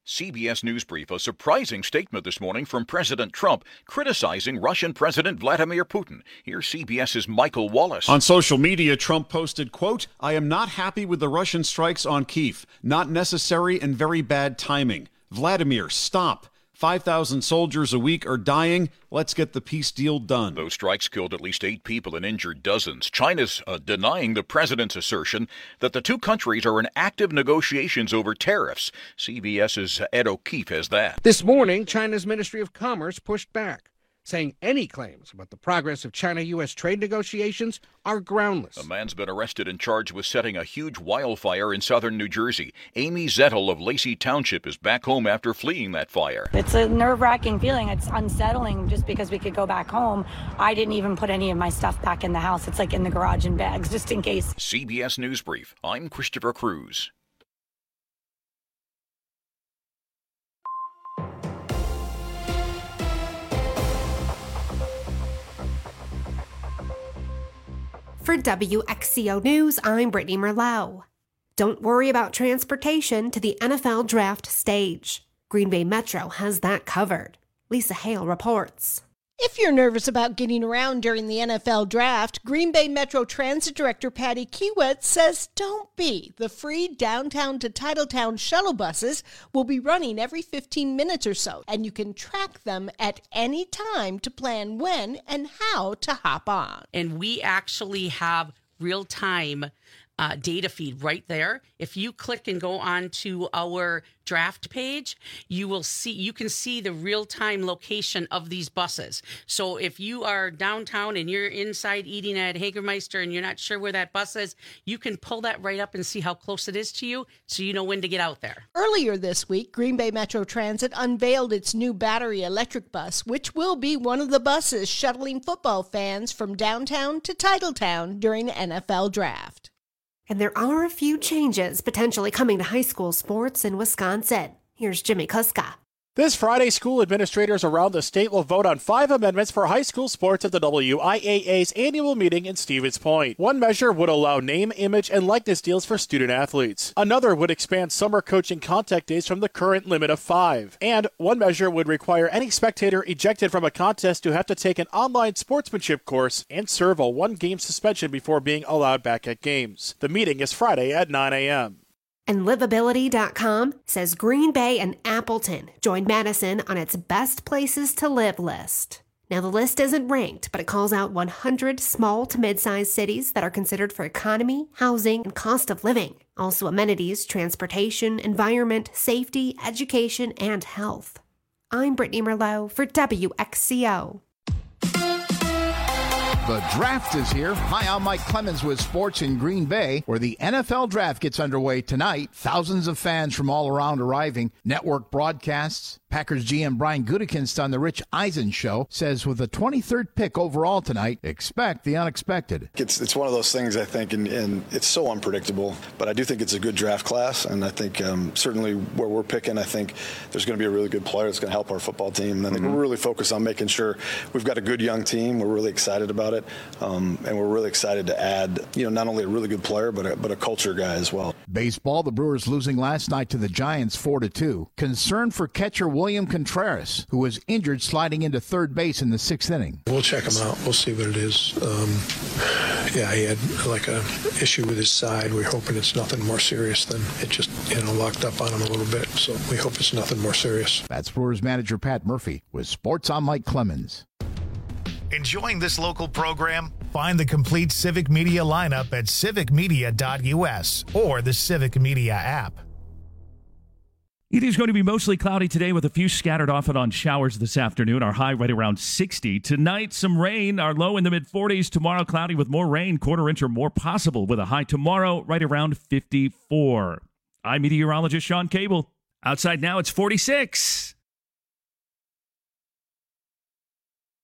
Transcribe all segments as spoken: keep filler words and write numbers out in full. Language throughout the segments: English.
C B S News Brief, a surprising statement this morning from President Trump criticizing Russian President Vladimir Putin. Here's CBS's Michael Wallace. On social media, Trump posted, quote, "I am not happy with the Russian strikes on Kyiv. Not necessary and very bad timing. Vladimir, stop. five thousand soldiers a week are dying. Let's get the peace deal done." Those strikes killed at least eight people and injured dozens. China's uh, denying the president's assertion that the two countries are in active negotiations over tariffs. CBS's Ed O'Keefe has that. This morning, China's Ministry of Commerce pushed back, saying any claims about the progress of China-U S trade negotiations are groundless. A man's been arrested and charged with setting a huge wildfire in southern New Jersey. Amy Zettel of Lacey Township is back home after fleeing that fire. It's a nerve-wracking feeling. It's unsettling just because we could go back home. I didn't even put any of my stuff back in the house. It's like in the garage in bags, just in case. C B S News Brief. I'm Christopher Cruz. For W X C O News, I'm Brittany Merlot. Don't worry about transportation to the N F L draft stage. Green Bay Metro has that covered. Lisa Hale reports. If you're nervous about getting around during the N F L draft, Green Bay Metro Transit Director Patty Kiewit says don't be. The free downtown to Titletown shuttle buses will be running every fifteen minutes or so, and you can track them at any time to plan when and how to hop on. And we actually have real-time Uh, data feed right there. If you click and go on to our draft page, you will see, you can see the real-time location of these buses. So if you are downtown and you're inside eating at Hagermeister and you're not sure where that bus is, you can pull that right up and see how close it is to you so you know when to get out there. Earlier this week, Green Bay Metro Transit unveiled its new battery electric bus, which will be one of the buses shuttling football fans from downtown to Titletown during the N F L draft. And there are a few changes potentially coming to high school sports in Wisconsin. Here's Jimmy Kuska. This Friday, school administrators around the state will vote on five amendments for high school sports at the W I A A's annual meeting in Stevens Point. One measure would allow name, image, and likeness deals for student athletes. Another would expand summer coaching contact days from the current limit of five. And one measure would require any spectator ejected from a contest to have to take an online sportsmanship course and serve a one-game suspension before being allowed back at games. The meeting is Friday at nine a.m. And Livability dot com says Green Bay and Appleton joined Madison on its best places to live list. Now, the list isn't ranked, but it calls out one hundred small to mid-sized cities that are considered for economy, housing, and cost of living. Also amenities, transportation, environment, safety, education, and health. I'm Brittany Merlot for W X C O. The draft is here. Hi, I'm Mike Clemens with Sports in Green Bay, where the N F L draft gets underway tonight. Thousands of fans from all around arriving. Network broadcasts. Packers G M Brian Gutekunst on the Rich Eisen Show says with the twenty-third pick overall tonight, expect the unexpected. It's it's one of those things, I think, and, and it's so unpredictable, but I do think it's a good draft class, and I think um, certainly where we're picking, I think there's going to be a really good player that's going to help our football team, and I think mm-hmm. we're really focused on making sure we've got a good young team. We're really excited about it, um, and we're really excited to add, you know, not only a really good player, but a, but a culture guy as well. Baseball, the Brewers losing last night to the Giants four to two. Concern for catcher William Contreras, who was injured sliding into third base in the sixth inning. We'll check him out. We'll see what it is. Um, yeah, he had like a issue with his side. We're hoping it's nothing more serious than it just, you know, locked up on him a little bit. So we hope it's nothing more serious. That's Brewers manager Pat Murphy with Sports. I'm Mike Clemens. Enjoying this local program? Find the complete Civic Media lineup at civic media dot u s or the Civic Media app. It is going to be mostly cloudy today with a few scattered off and on showers this afternoon. Our high right around sixty. Tonight, some rain. Our low in the mid-forties. Tomorrow, cloudy with more rain. Quarter inch or more possible with a high tomorrow right around fifty-four. I'm meteorologist Sean Cable. Outside now, it's forty-six. More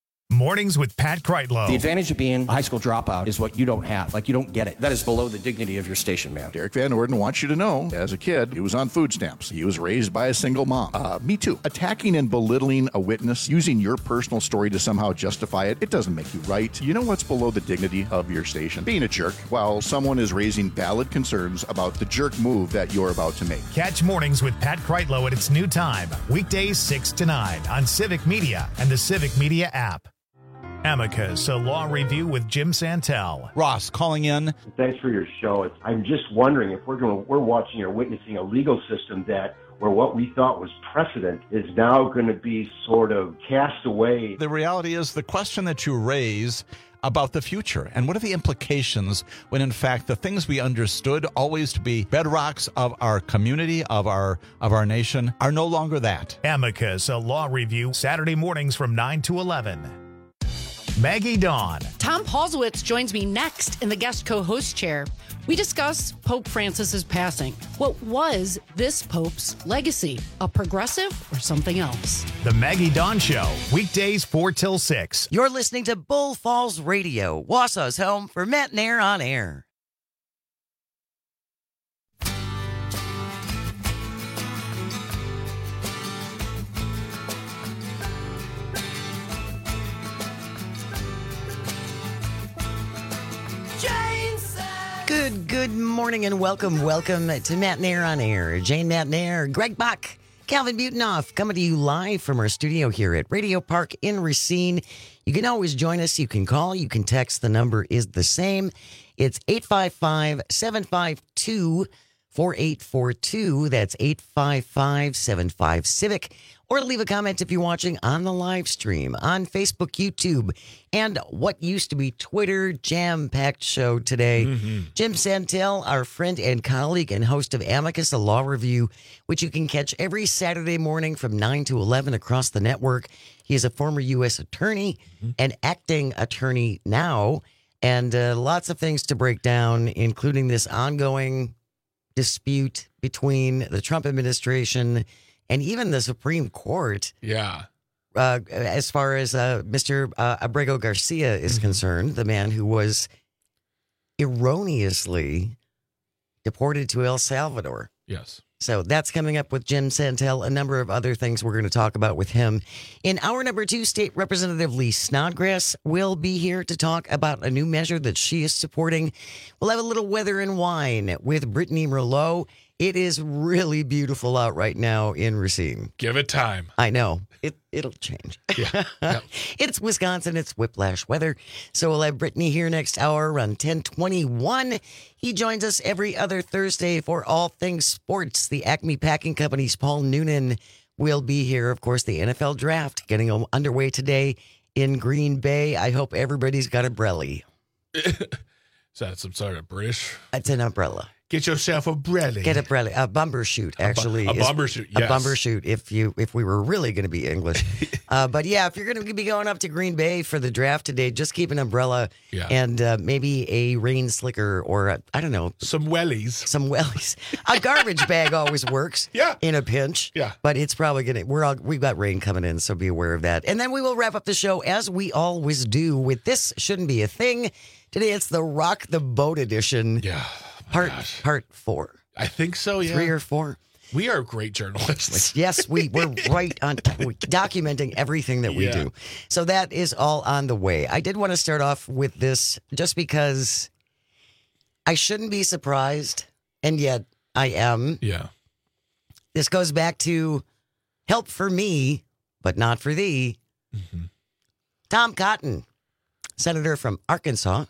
Mornings with Pat Kreitlow. The advantage of being a high school dropout is what you don't have. Like, you don't get it. That is below the dignity of your station, man. Derek Van Orden wants you to know, as a kid, he was on food stamps. He was raised by a single mom. Uh, me too. Attacking and belittling a witness, using your personal story to somehow justify it, it doesn't make you right. You know what's below the dignity of your station? Being a jerk while someone is raising valid concerns about the jerk move that you're about to make. Catch Mornings with Pat Kreitlow at its new time, weekdays six to nine on Civic Media and the Civic Media app. Amicus, a law review with Jim Santel. Ross calling in. Thanks for your show. I'm just wondering if we're going, we're watching or witnessing a legal system that where what we thought was precedent is now going to be sort of cast away. The reality is the question that you raise about the future and what are the implications when in fact the things we understood always to be bedrocks of our community, of our of our nation, are no longer that. Amicus, a law review, Saturday mornings from nine to eleven. Maggie Dawn. Tom Paulsowitz joins me next in the guest co-host chair. We discuss Pope Francis's passing. What was this Pope's legacy? A progressive or something else? The Maggie Dawn Show, weekdays four till six. You're listening to Bull Falls Radio, Wausau's home for Matt Nair on air. Good, good morning and welcome, welcome to Matt Nair on air. Jane Matt Nair, Greg Buck, Calvin Butonoff, coming to you live from our studio here at Radio Park in Racine. You can always join us. You can call, you can text. The number is the same. It's eight five five, seven five two, four eight four two. That's eight five five, seven five, Civic. Or leave a comment if you're watching on the live stream on Facebook, YouTube, and what used to be Twitter. Jam-packed show today. Mm-hmm. Jim Santel, our friend and colleague and host of Amicus, a law review, which you can catch every Saturday morning from nine to eleven across the network. He is a former U S attorney, mm-hmm. an acting attorney now, and uh, lots of things to break down, including this ongoing dispute between the Trump administration and even the Supreme Court. Yeah. Uh, as far as uh, Mister Uh, Abrego Garcia is mm-hmm. concerned, the man who was erroneously deported to El Salvador. Yes. So that's coming up with Jim Santel, a number of other things we're going to talk about with him. In hour number two, State Representative Lee Snodgrass will be here to talk about a new measure that she is supporting. We'll have a little weather and wine with Brittany Merlot. It is really beautiful out right now in Racine. Give it time. I know. It, it'll change. Yeah. Yep. It's Wisconsin. It's whiplash weather. So we'll have Brittany here next hour around ten twenty-one. He joins us every other Thursday for all things sports. The Acme Packing Company's Paul Noonan will be here. Of course, the N F L Draft getting underway today in Green Bay. I hope everybody's got a brelly. Is that some sort of British? It's an umbrella. Get yourself a brelly. Get a brelly. A bumper shoot, actually. A, bu- a bumper shoot, yes. A bumper shoot, if you if we were really going to be English. uh, but yeah, if you're going to be going up to Green Bay for the draft today, just keep an umbrella yeah. and uh, maybe a rain slicker or, a, I don't know. Some wellies. Some wellies. A garbage bag always works yeah. in a pinch. Yeah. But it's probably going to, we're all, we've got rain coming in, so be aware of that. And then we will wrap up the show, as we always do, with This Shouldn't Be a Thing. Today it's the Rock the Boat edition. Yeah. Part gosh. part four. I think so, yeah. Three or four. We are great journalists. Yes, we, we're right on we're documenting everything that we yeah. do. So that is all on the way. I did want to start off with this just because I shouldn't be surprised, and yet I am. Yeah. This goes back to help for me, but not for thee. Mm-hmm. Tom Cotton, senator from Arkansas.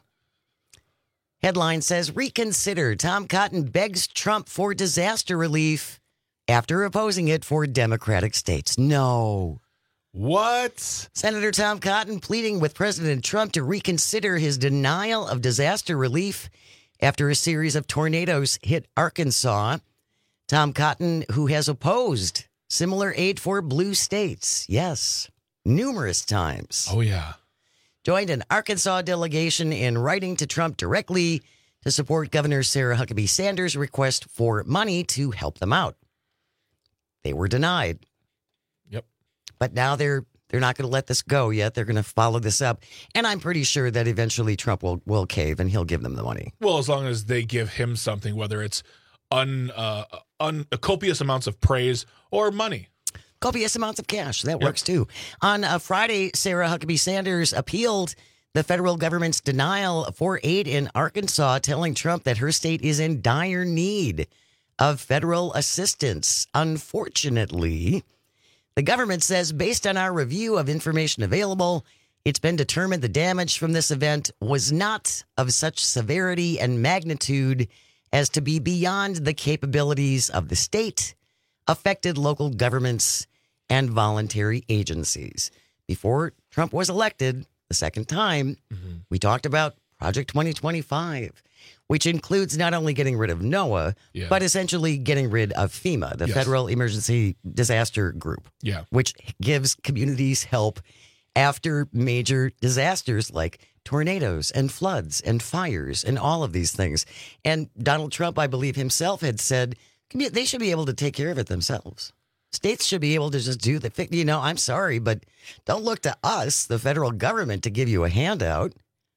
Headline says, reconsider. Tom Cotton begs Trump for disaster relief after opposing it for Democratic states. No. What? Senator Tom Cotton pleading with President Trump to reconsider his denial of disaster relief after a series of tornadoes hit Arkansas. Tom Cotton, who has opposed similar aid for blue states. Yes, numerous times. Oh, yeah. Joined an Arkansas delegation in writing to Trump directly to support Governor Sarah Huckabee Sanders' request for money to help them out. They were denied. Yep. But now they're They're not going to let this go yet. They're going to follow this up. And I'm pretty sure that eventually Trump will, will cave and he'll give them the money. Well, as long as they give him something, whether it's un, uh, un, copious amounts of praise or money. Copious amounts of cash. That Yep. works too. On uh, Friday, Sarah Huckabee Sanders appealed the federal government's denial for aid in Arkansas, telling Trump that her state is in dire need of federal assistance. Unfortunately, the government says, based on our review of information available, it's been determined the damage from this event was not of such severity and magnitude as to be beyond the capabilities of the state, affected local governments, and voluntary agencies. Before Trump was elected the second time, mm-hmm. we talked about Project twenty twenty-five, which includes not only getting rid of NOAA, Yeah. but essentially getting rid of FEMA, the Yes. Federal Emergency Disaster Group, Yeah. which gives communities help after major disasters like tornadoes and floods and fires and all of these things. And Donald Trump, I believe himself, had said commu- they should be able to take care of it themselves. States should be able to just do the thing. You know, I'm sorry, but don't look to us, the federal government, to give you a handout.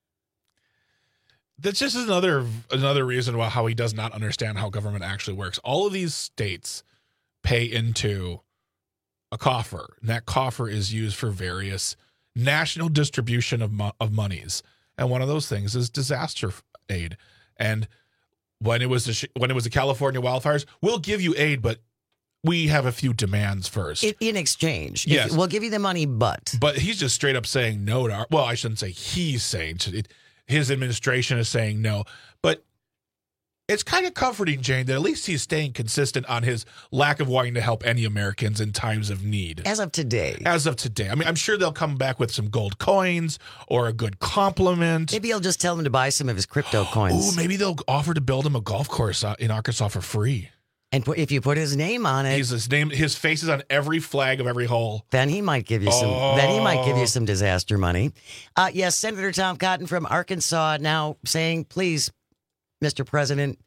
That's just another another reason why how he does not understand how government actually works. All of these states pay into a coffer, and that coffer is used for various national distribution of mo- of monies. And one of those things is disaster aid. And when it was the, when it was the California wildfires, we'll give you aid, but we have a few demands first. In, in exchange, Yes. If- we'll give you the money, but But he's just straight up saying no to our, well, I shouldn't say he's saying, it, his administration is saying no. But it's kind of comforting, Jane, that at least he's staying consistent on his lack of wanting to help any Americans in times of need. as of today, As of today. I mean, I'm sure they'll come back with some gold coins or a good compliment. maybe he'll just tell them to buy some of his crypto coins. Ooh, maybe they'll offer to build him a golf course uh, in Arkansas for free. And put, if you put his name on it, He's his name, his face is on every flag of every hole. then he might give you some. Oh. Then he might give you some disaster money. Uh, yes, Senator Tom Cotton from Arkansas now saying, "Please, Mister President,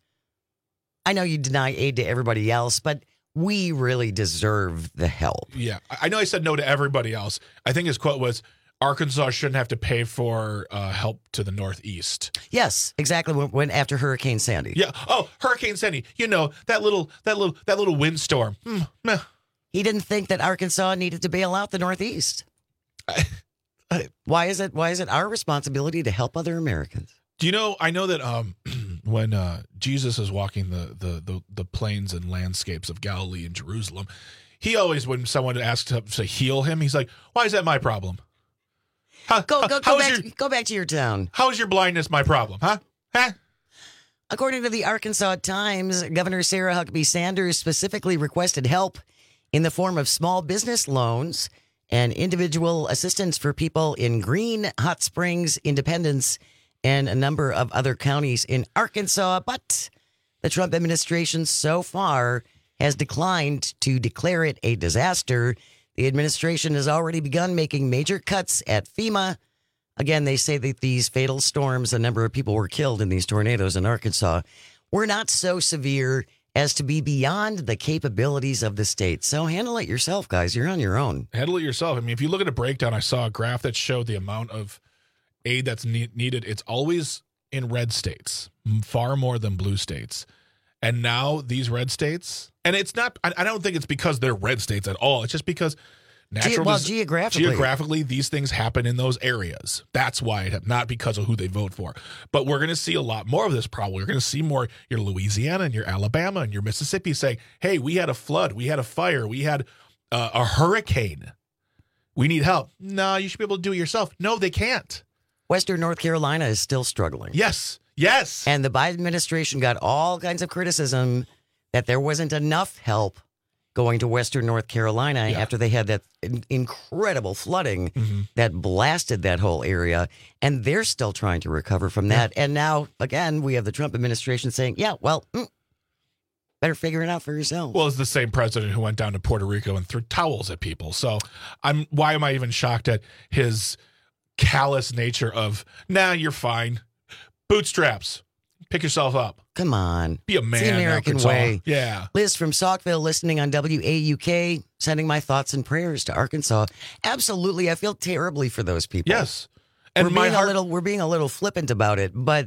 I know you deny aid to everybody else, but we really deserve the help." Yeah, I I know I said no to everybody else. I think his quote was, Arkansas shouldn't have to pay for uh, help to the Northeast. Yes, exactly. When, when after Hurricane Sandy, Yeah. Oh, Hurricane Sandy. You know that little that little that little windstorm. Mm, meh. he didn't think that Arkansas needed to bail out the Northeast. I, I, Why is it? Why is it our responsibility to help other Americans? do you know? I know that um, when uh, Jesus is walking the, the the the plains and landscapes of Galilee and Jerusalem, he always, when someone asks to, to heal him, he's like, "Why is that my problem? How, Go, go, how go is back. your Go back to your town. how is your blindness my problem? Huh? Huh? According to the Arkansas Times, Governor Sarah Huckabee Sanders specifically requested help in the form of small business loans and individual assistance for people in Greene, Hot Springs, Independence, and a number of other counties in Arkansas. But the Trump administration so far has declined to declare it a disaster. The administration has already begun making major cuts at FEMA. Again, they say that these fatal storms, a number of people were killed in these tornadoes in Arkansas, were not so severe as to be beyond the capabilities of the state. So handle it yourself, guys. You're on your own. Handle it yourself. I mean, if you look at a breakdown, I saw a graph that showed the amount of aid that's ne- needed. It's always in red states, m- far more than blue states. And now these red states, and it's not, I, I don't think it's because they're red states at all. It's just because natural, Ge- well, dis- geographically. geographically, these things happen in those areas. That's why it, not because of who they vote for. But we're going to see a lot more of this probably. We're going to see more your Louisiana and your Alabama and your Mississippi saying, hey, we had a flood, we had a fire, we had uh, a hurricane. We need help. No, you should be able to do it yourself. No, they can't. Western North Carolina is still struggling. Yes. Yes. And the Biden administration got all kinds of criticism that there wasn't enough help going to Western North Carolina Yeah. after they had that in- incredible flooding Mm-hmm. that blasted that whole area. And they're still trying to recover from that. And now, again, we have the Trump administration saying, yeah, well, mm, better figure it out for yourself. Well, it's the same president who went down to Puerto Rico and threw towels at people. So I'm why am I even shocked at his callous nature of, nah, you're fine. Bootstraps. Pick yourself up. Come on. Be a man. It's the American Arkansas. way. Yeah. Liz from Saukville listening on W A U K, sending my thoughts and prayers to Arkansas. Absolutely. I feel terribly for those people. Yes. And we're my being heart- a little we're being a little flippant about it, but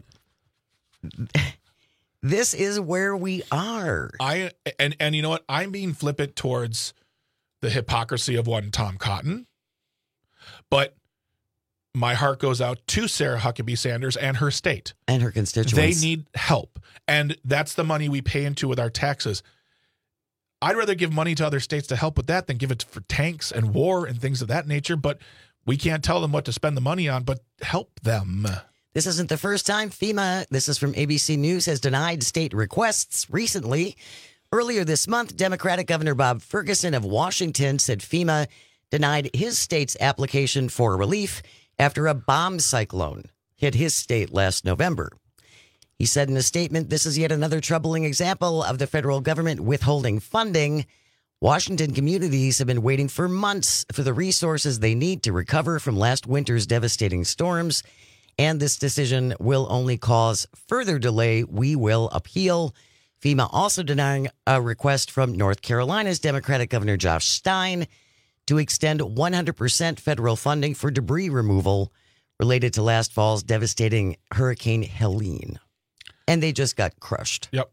this is where we are. I and and you know what? I'm being flippant towards the hypocrisy of one Tom Cotton, but my heart goes out to Sarah Huckabee Sanders and her state and her constituents. They need help, and that's the money we pay into with our taxes. I'd rather give money to other states to help with that than give it for tanks and war and things of that nature. But we can't tell them what to spend the money on, but help them. This isn't the first time FEMA, this is from A B C News, has denied state requests recently. Earlier this month, Democratic Governor Bob Ferguson of Washington said FEMA denied his state's application for relief after a bomb cyclone hit his state last November. He said in a statement, "This is yet another troubling example of the federal government withholding funding. Washington communities have been waiting for months for the resources they need to recover from last winter's devastating storms. And this decision will only cause further delay. We will appeal." FEMA also denying a request from North Carolina's Democratic Governor Josh Stein to extend one hundred percent federal funding for debris removal related to last fall's devastating Hurricane Helene. And they just got crushed. Yep.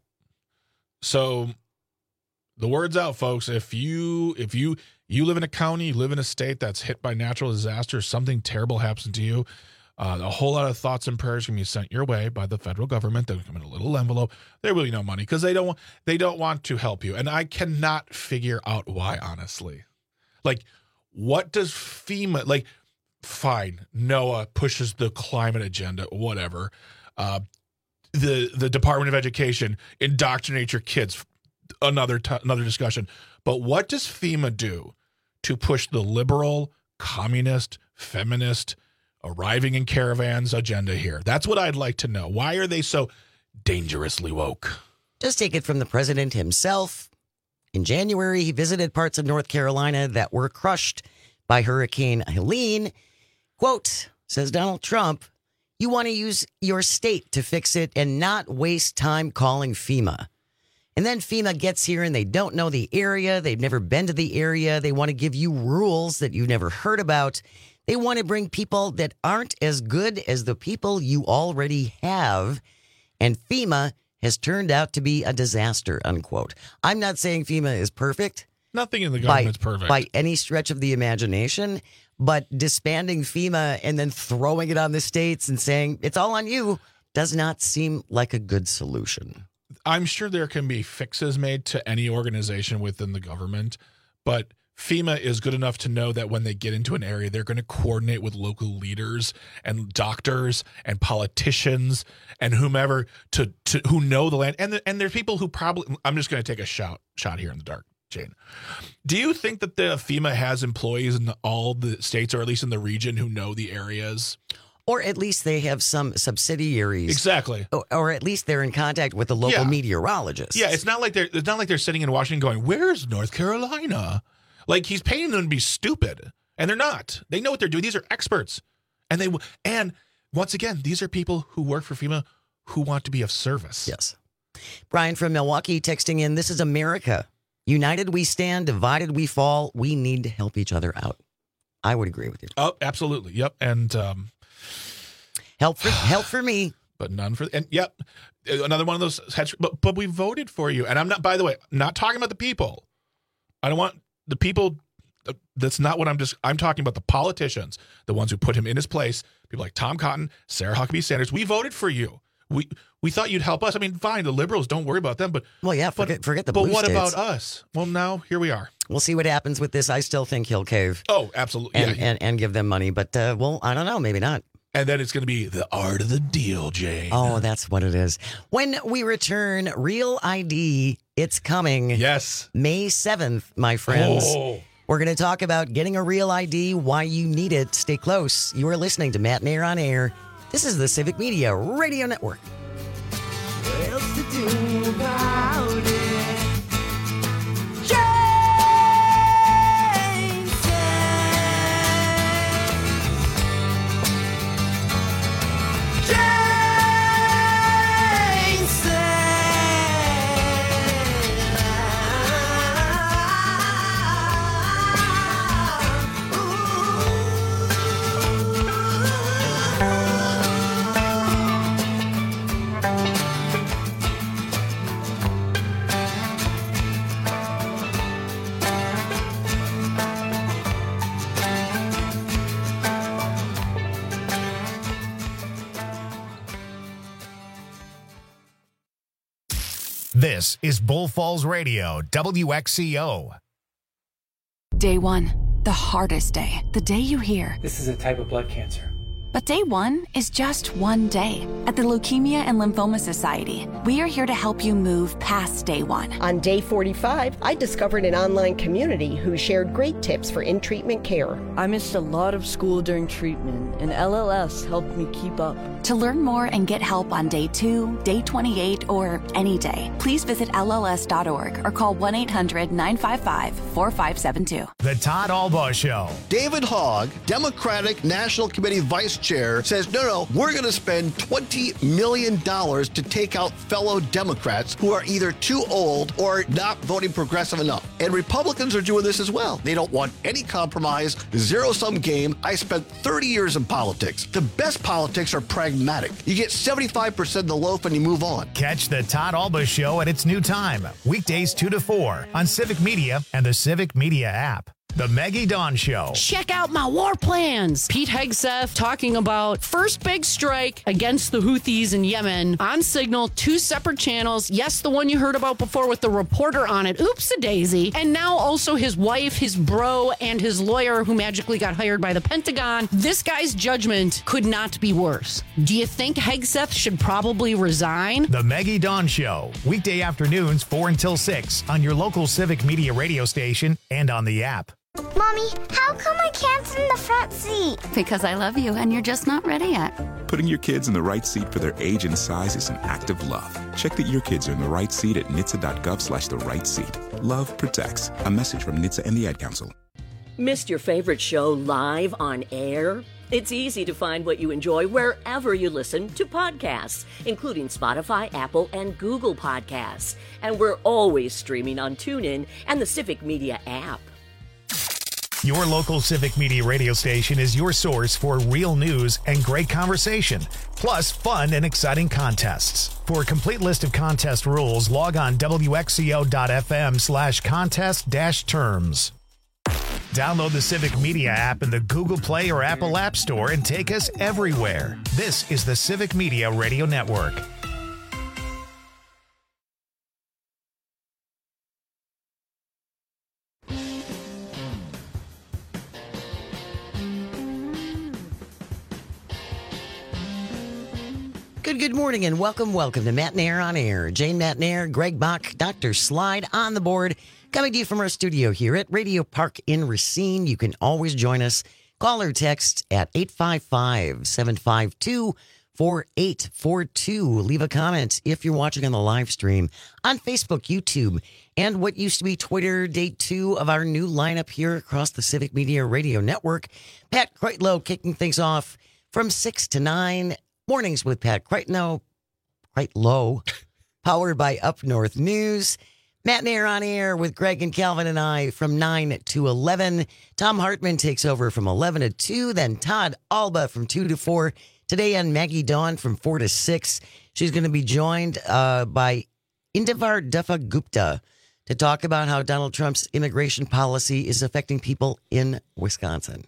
So the word's out, folks. If you if you you live in a county, you live in a state that's hit by natural disaster, something terrible happens to you, Uh, a whole lot of thoughts and prayers can be sent your way by the federal government. They'll come in a little envelope. There will be no money because they don't want, they don't want to help you. And I cannot figure out why, honestly. Like, what does FEMA, like, fine, NOAA pushes the climate agenda, whatever. Uh, the the Department of Education indoctrinate your kids, another t- another discussion. But what does FEMA do to push the liberal, communist, feminist, arriving in caravans agenda here? That's what I'd like to know. Why are they so dangerously woke? Just take it from the president himself. In January, he visited parts of North Carolina that were crushed by Hurricane Helene. Quote, says Donald Trump, "You want to use your state to fix it and not waste time calling FEMA." And then FEMA gets here and they don't know the area. They've never been to the area. They want to give you rules that you've never heard about. They want to bring people that aren't as good as the people you already have. And FEMA has turned out to be a disaster, unquote. I'm not saying FEMA is perfect. Nothing in the government's by, perfect. By any stretch of the imagination. But disbanding FEMA and then throwing it on the states and saying it's all on you does not seem like a good solution. I'm sure there can be fixes made to any organization within the government, but FEMA is good enough to know that when they get into an area, they're going to coordinate with local leaders and doctors and politicians and whomever to, to who know the land. And the, and there's people who probably, I'm just going to take a shot shot here in the dark, Jane. Do you think that the FEMA has employees in all the states, or at least in the region, who know the areas? Or at least they have some subsidiaries. Exactly. Or, or at least they're in contact with the local Yeah. meteorologists. Yeah, it's not like they're it's not like they're sitting in Washington going, "Where's North Carolina?" Like, he's paying them to be stupid, and they're not. They know what they're doing. These are experts, and they and once again, these are people who work for FEMA who want to be of service. Yes. Brian from Milwaukee texting in, "This is America. United we stand, divided we fall. We need to help each other out." I would agree with you. Oh, absolutely. Yep. And um, help for help for me, but none for and yep. Another one of those. But but we voted for you, and I'm not. By the way, not talking about the people. I don't want the people. That's not what I'm just. I'm talking about the politicians, the ones who put him in his place. People like Tom Cotton, Sarah Huckabee Sanders. We voted for you. We we thought you'd help us. I mean, fine, the liberals, don't worry about them. But well, yeah, forget but, forget the. But blue what states. about us? Well, now here we are. We'll see what happens with this. I still think he'll cave. Oh, absolutely. And yeah. and, and give them money, but uh, well, I don't know, maybe not. And then it's going to be the art of the deal, Jane. Oh, that's what it is. When we return, Real I D, it's coming. Yes. May seventh, my friends. Oh. We're going to talk about getting a Real I D, why you need it. Stay close. You are listening to Matt Nair on Air. This is the Civic Media Radio Network. What else to do about it? Jane said, This is Bull Falls Radio, W X C O. Day one, the hardest day, the day you hear, "This is a type of blood cancer." But day one is just one day. At the Leukemia and Lymphoma Society, we are here to help you move past day one. On day forty-five, I discovered an online community who shared great tips for in-treatment care. I missed a lot of school during treatment, and L L S helped me keep up. To learn more and get help on day two, day twenty-eight, or any day, please visit L L S dot org or call one eight hundred nine five five four five seven two. The Todd Albaugh Show. David Hogg, Democratic National Committee Vice Chair, says, no, no, we're going to spend twenty million dollars to take out fellow Democrats who are either too old or not voting progressive enough. And Republicans are doing this as well. They don't want any compromise, zero-sum game. I spent thirty years in politics. The best politics are pragmatic. You get seventy-five percent of the loaf and you move on. Catch the Todd Albaugh Show at its new time, weekdays two to four on Civic Media and the Civic Media app. The Maggie Dawn Show. Check out my war plans. Pete Hegseth talking about first big strike against the Houthis in Yemen on Signal, two separate channels. Yes, the one you heard about before with the reporter on it. Oops-a-daisy. And now also his wife, his bro, and his lawyer who magically got hired by the Pentagon. This guy's judgment could not be worse. Do you think Hegseth should probably resign? The Maggie Dawn Show. Weekday afternoons, four until six on your local Civic Media radio station and on the app. Mommy, how come I can't sit in the front seat? Because I love you and you're just not ready yet. Putting your kids in the right seat for their age and size is an act of love. Check that your kids are in the right seat at N H T S A dot gov slash the right seat. Love protects. A message from N H T S A and the Ad Council. Missed your favorite show live on air? It's easy to find what you enjoy wherever you listen to podcasts, including Spotify, Apple, and Google Podcasts. And we're always streaming on TuneIn and the Civic Media app. Your local Civic Media radio station is your source for real news and great conversation, plus fun and exciting contests. For a complete list of contest rules, log on W X C O dot F M slash contest dash terms. Download the Civic Media app in the Google Play or Apple App Store and take us everywhere. This is the Civic Media Radio Network. Good, good morning and welcome, welcome to Matt Nair on Air. Jane Matt Nair, Greg Bach, Doctor Slide on the board. Coming to you from our studio here at Radio Park in Racine. You can always join us. Call or text at eight five five, seven five two, four eight four two. Leave a comment if you're watching on the live stream on Facebook, YouTube, and what used to be Twitter. Day two of our new lineup here across the Civic Media Radio Network. Pat Kreitlow kicking things off from six to nine. Mornings with Pat Kreitlow, Kreitlow, powered by Up North News. Matt Nair on Air with Greg and Calvin and I from nine to eleven. Tom Hartman takes over from eleven to two. Then Todd Albaugh from two to four. Today on Maggie Dawn from four to six. She's going to be joined uh, by Indivar Dutta Gupta to talk about how Donald Trump's immigration policy is affecting people in Wisconsin.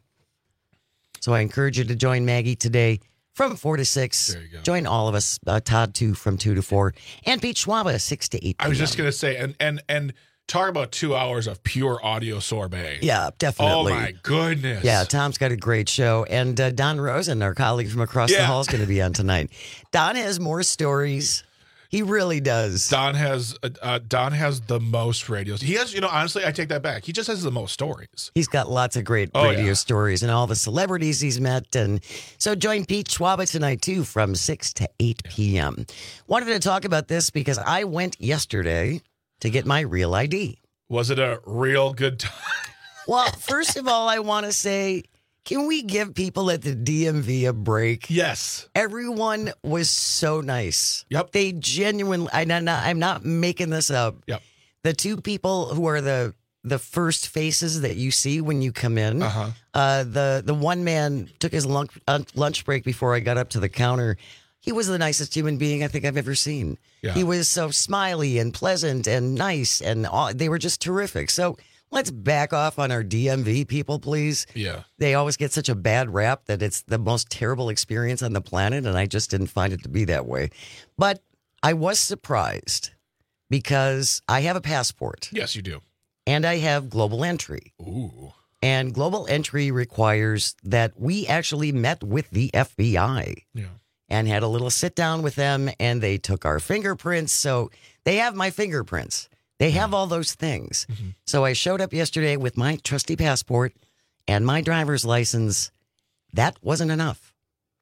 So I encourage you to join Maggie today from four to six. There you go. Join all of us. Uh, Todd, two from two to four. And Pete Schwaba, six to eight. I was just going to say, and, and, and talk about two hours of pure audio sorbet. Yeah, definitely. Oh, my goodness. Yeah, Tom's got a great show. And uh, Don Rosen, our colleague from across Yeah. the hall, is going to be on tonight. Don has more stories. He really does. Don has uh, uh, Don has the most radios. He has, you know, honestly, I take that back. He just has the most stories. He's got lots of great Oh, radio yeah. stories and all the celebrities he's met. And so join Pete Schwaba tonight, too, from six to eight p.m. Wanted to talk about this because I went yesterday to get my real I D. Was it a real good time? Well, first of all, I want to say, can we give people at the D M V a break? Yes. Everyone was so nice. Yep. They genuinely, I'm not, I'm not making this up. Yep. The two people who are the the first faces that you see when you come in, Uh-huh. uh, the, the one man took his lunch, uh, lunch break before I got up to the counter. He was the nicest human being I think I've ever seen. Yeah. He was so smiley and pleasant and nice, and all, they were just terrific. So let's back off on our D M V people, please. Yeah. They always get such a bad rap that it's the most terrible experience on the planet, and I just didn't find it to be that way. But I was surprised because I have a passport. Yes, you do. And I have global entry. Ooh. And global entry requires that we actually met with the F B I. Yeah. And had a little sit down with them, and they took our fingerprints. So they have my fingerprints. They have all those things. Mm-hmm. So I showed up yesterday with my trusty passport and my driver's license. That wasn't enough.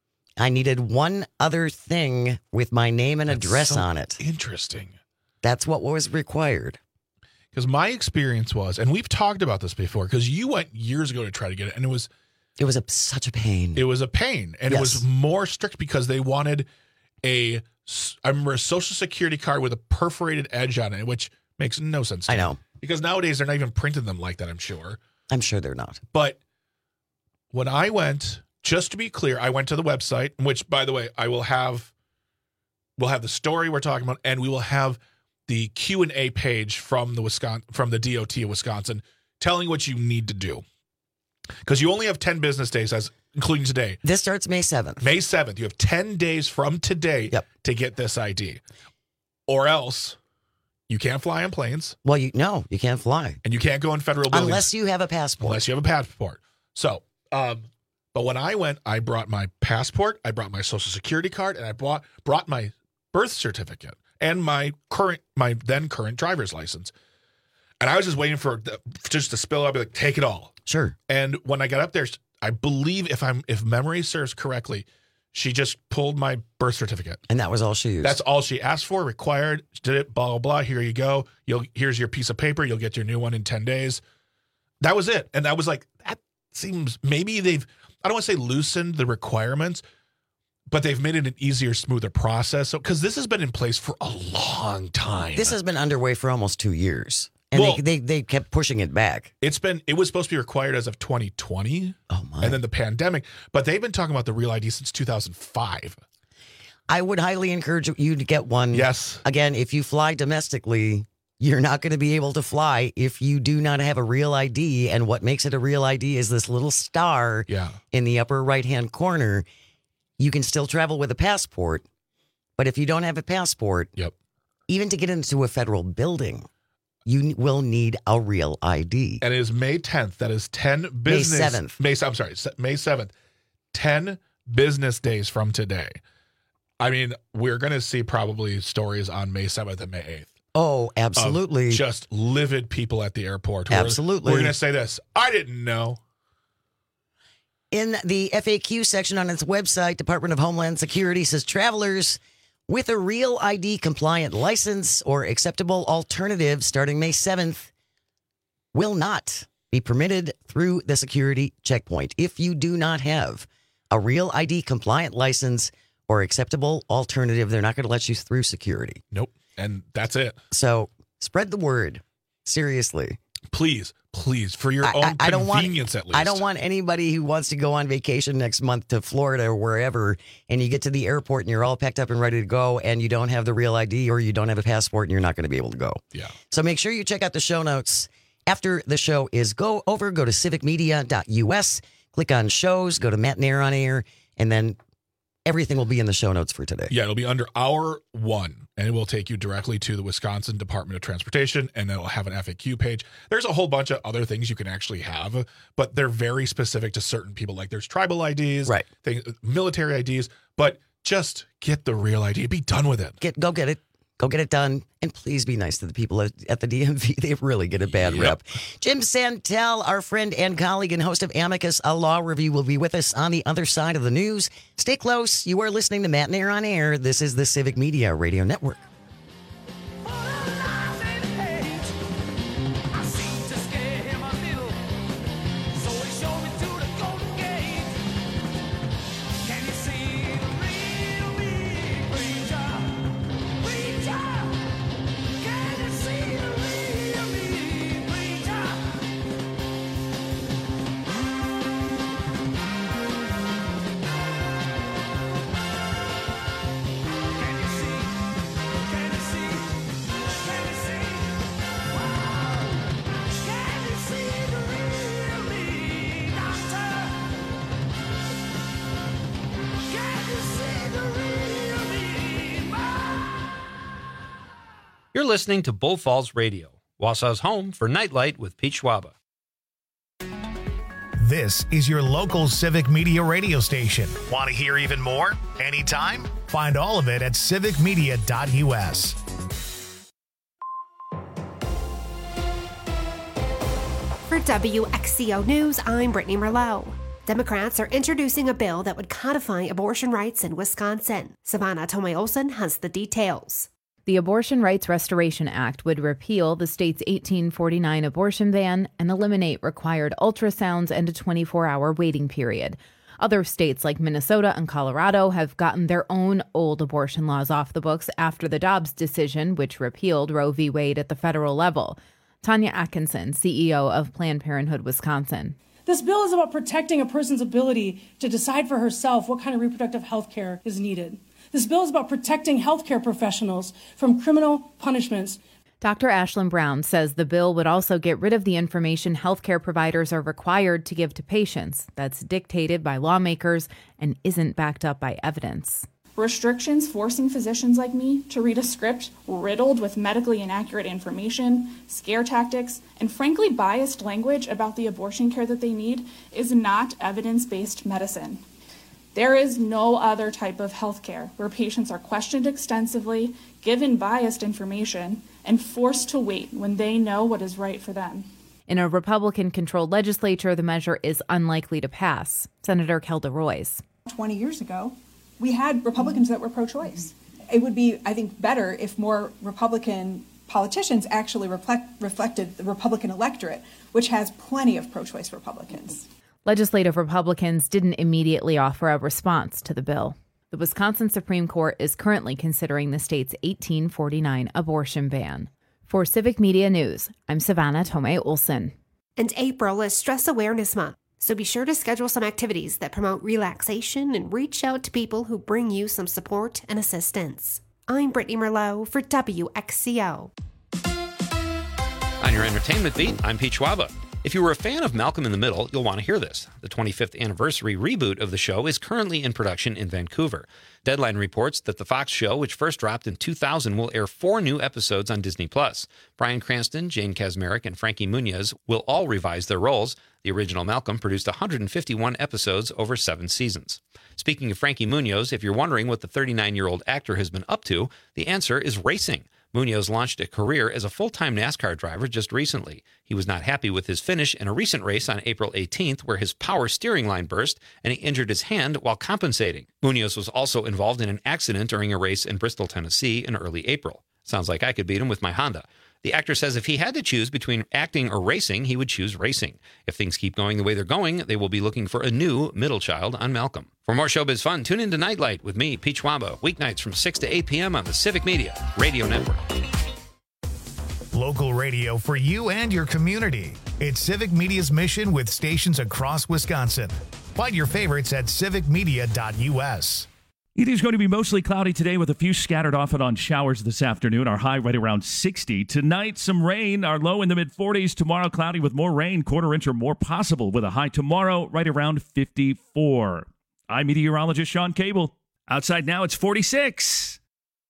I needed one other thing with my name and That's address so on it. Interesting. That's what was required. Because my experience was, and we've talked about this before, because you went years ago to try to get it, and it was... It was a, such a pain. It was a pain. And Yes. it was more strict because they wanted a, I remember a social security card with a perforated edge on it, which makes no sense to I me. know. Because nowadays they're not even printing them like that, I'm sure. I'm sure they're not. But when I went, just to be clear, I went to the website, which, by the way, I will have, we'll have the story we're talking about, and we will have the Q and A page from the Wisconsin, from the D O T of Wisconsin telling what you need to do. Because you only have ten business days, as including today. This starts May seventh. May seventh. You have ten days from today yep. to get this I D. Or else you can't fly on planes. Well, you no, you can't fly. And you can't go in federal buildings. Unless you have a passport. Unless you have a passport. So, um, but when I went, I brought my passport, I brought my social security card, and I brought, brought my birth certificate and my current, my then current driver's license. And I was just waiting for the, just to spill out, be like, take it all. Sure. And when I got up there, I believe if I'm if memory serves correctly, she just pulled my birth certificate. And that was all she used. That's all she asked for, required, did it, blah, blah, blah. Here you go. You'll here's your piece of paper. You'll get your new one in ten days. That was it. And I was like, that seems maybe they've, I don't want to say loosened the requirements, but they've made it an easier, smoother process. So because this has been in place for a long time. This has been underway for almost two years. And well, they, they they kept pushing it back. It's been it was supposed to be required as of twenty twenty. Oh my. And then the pandemic, but they've been talking about the Real I D since two thousand five. I would highly encourage you to get one. Yes. Again, if you fly domestically, you're not going to be able to fly if you do not have a Real I D. And what makes it a Real I D is this little star yeah. in the upper right-hand corner. You can still travel with a passport, but if you don't have a passport, yep. even to get into a federal building, you will need a Real I D. And it is May tenth. That is ten business. May seventh. May, I'm sorry, May seventh. ten business days from today. I mean, we're going to see probably stories on May seventh and May eighth. Oh, absolutely. Just livid people at the airport. Who Absolutely. Are, we're going to say this. I didn't know. In the F A Q section on its website, Department of Homeland Security says travelers with a Real I D compliant license or acceptable alternative starting May seventh will not be permitted through the security checkpoint. If you do not have a Real I D compliant license or acceptable alternative, they're not going to let you through security. Nope. And that's it. So spread the word. Seriously. Please, please, for your I, own I, I don't convenience want, at least. I don't want anybody who wants to go on vacation next month to Florida or wherever, and you get to the airport and you're all packed up and ready to go, and you don't have the Real I D or you don't have a passport and you're not going to be able to go. Yeah. So make sure you check out the show notes. After the show is go over, go to civic media dot U S, click on shows, go to Matt Nair on Air, and then everything will be in the show notes for today. Yeah, it'll be under hour one, and it will take you directly to the Wisconsin Department of Transportation, and it'll have an F A Q page. There's a whole bunch of other things you can actually have, but they're very specific to certain people. Like there's tribal I Ds, right? Things, military I Ds, but just get the Real I D. Be done with it. Get go get it. Go get it done. And please be nice to the people at, at the D M V. They really get a bad Yep. rep. Jim Santel, our friend and colleague and host of Amicus, a law review, will be with us on the other side of the news. Stay close. You are listening to Matt Nair on Air. This is the Civic Media Radio Network. You're listening to Bull Falls Radio, Wausau's home for Nightlight with Pete Schwaba. This is your local civic media radio station. Want to hear even more? Anytime? Find all of it at civic media dot U S. For W X C O News, I'm Brittany Merlot. Democrats are introducing a bill that would codify abortion rights in Wisconsin. Savannah Tomei-Olsen has the details. The Abortion Rights Restoration Act would repeal the state's eighteen forty-nine abortion ban and eliminate required ultrasounds and a twenty-four hour waiting period. Other states like Minnesota and Colorado have gotten their own old abortion laws off the books after the Dobbs decision, which repealed Roe v. Wade at the federal level. Tanya Atkinson, C E O of Planned Parenthood Wisconsin. This bill is about protecting a person's ability to decide for herself what kind of reproductive health care is needed. This bill is about protecting healthcare professionals from criminal punishments. Doctor Ashlyn Brown says the bill would also get rid of the information healthcare providers are required to give to patients that's dictated by lawmakers and isn't backed up by evidence. Restrictions forcing physicians like me to read a script riddled with medically inaccurate information, scare tactics, and frankly biased language about the abortion care that they need is not evidence-based medicine. There is no other type of health care where patients are questioned extensively, given biased information, and forced to wait when they know what is right for them. In a Republican-controlled legislature, the measure is unlikely to pass. Senator Kelda Roys. twenty years ago, we had Republicans that were pro-choice. It would be, I think, better if more Republican politicians actually reflect, reflected the Republican electorate, which has plenty of pro-choice Republicans. Legislative Republicans didn't immediately offer a response to the bill. The Wisconsin Supreme Court is currently considering the state's eighteen forty-nine abortion ban. For Civic Media News, I'm Savannah Tomei-Olsen. And April is Stress Awareness Month, so be sure to schedule some activities that promote relaxation and reach out to people who bring you some support and assistance. I'm Brittany Merlot for W X C O. On your entertainment beat, I'm Pete Schwaba. If you were a fan of Malcolm in the Middle, you'll want to hear this. The twenty-fifth anniversary reboot of the show is currently in production in Vancouver. Deadline reports that the Fox show, which first dropped in two thousand, will air four new episodes on Disney Plus. Bryan Cranston, Jane Kaczmarek, and Frankie Muniz will all revise their roles. The original Malcolm produced one hundred fifty-one episodes over seven seasons. Speaking of Frankie Muniz, if you're wondering what the thirty-nine-year-old actor has been up to, the answer is racing. Munoz launched a career as a full-time NASCAR driver just recently. He was not happy with his finish in a recent race on April eighteenth where his power steering line burst and he injured his hand while compensating. Munoz was also involved in an accident during a race in Bristol, Tennessee in early April. Sounds like I could beat him with my Honda. The actor says if he had to choose between acting or racing, he would choose racing. If things keep going the way they're going, they will be looking for a new middle child on Malcolm. For more showbiz fun, tune in to Nightlight with me, Pete Schwaba, weeknights from six to eight p.m. on the Civic Media Radio Network. Local radio for you and your community. It's Civic Media's mission with stations across Wisconsin. Find your favorites at civic media dot U S. It is going to be mostly cloudy today with a few scattered off and on showers this afternoon. Our high right around sixty. Tonight, some rain. Our low in the mid-forties. Tomorrow, cloudy with more rain. Quarter inch or more possible with a high tomorrow right around fifty-four. I'm meteorologist Sean Cable. Outside now, it's forty-six.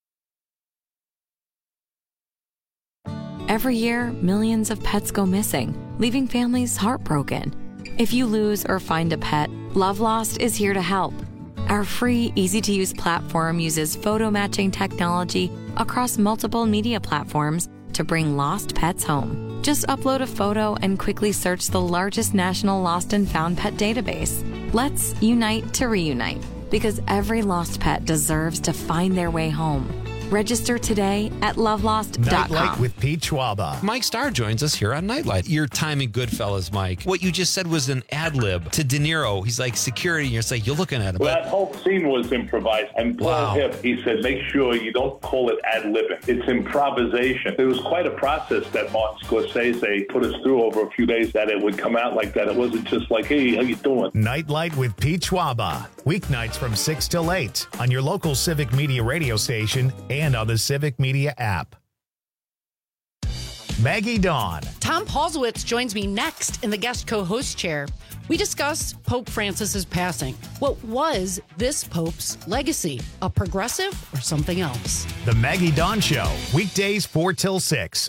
Every year, millions of pets go missing, leaving families heartbroken. If you lose or find a pet, Love Lost is here to help. Our free, easy-to-use platform uses photo matching technology across multiple media platforms to bring lost pets home. Just upload a photo and quickly search the largest national lost and found pet database. Let's unite to reunite, because every lost pet deserves to find their way home. Register today at love lost dot com. Nightlight with Pete Schwaba. Mike Starr joins us here on Nightlight. Your time in Goodfellas, Mike. What you just said was an ad lib to De Niro. He's like security, and you're like, you're looking at him. Well, but... that whole scene was improvised. And Paul Wow. Hipp, he said, make sure you don't call it ad libbing. It's improvisation. It was quite a process that Martin Scorsese put us through over a few days that it would come out like that. It wasn't just like, hey, how you doing? Nightlight with Pete Schwaba. Weeknights from six till eight on your local Civic Media radio station and on the Civic Media app. Maggie Dawn. Tom Paulsowitz joins me next in the guest co-host chair. We discuss Pope Francis's passing. What was this Pope's legacy? A progressive or something else? The Maggie Dawn Show, weekdays four till six.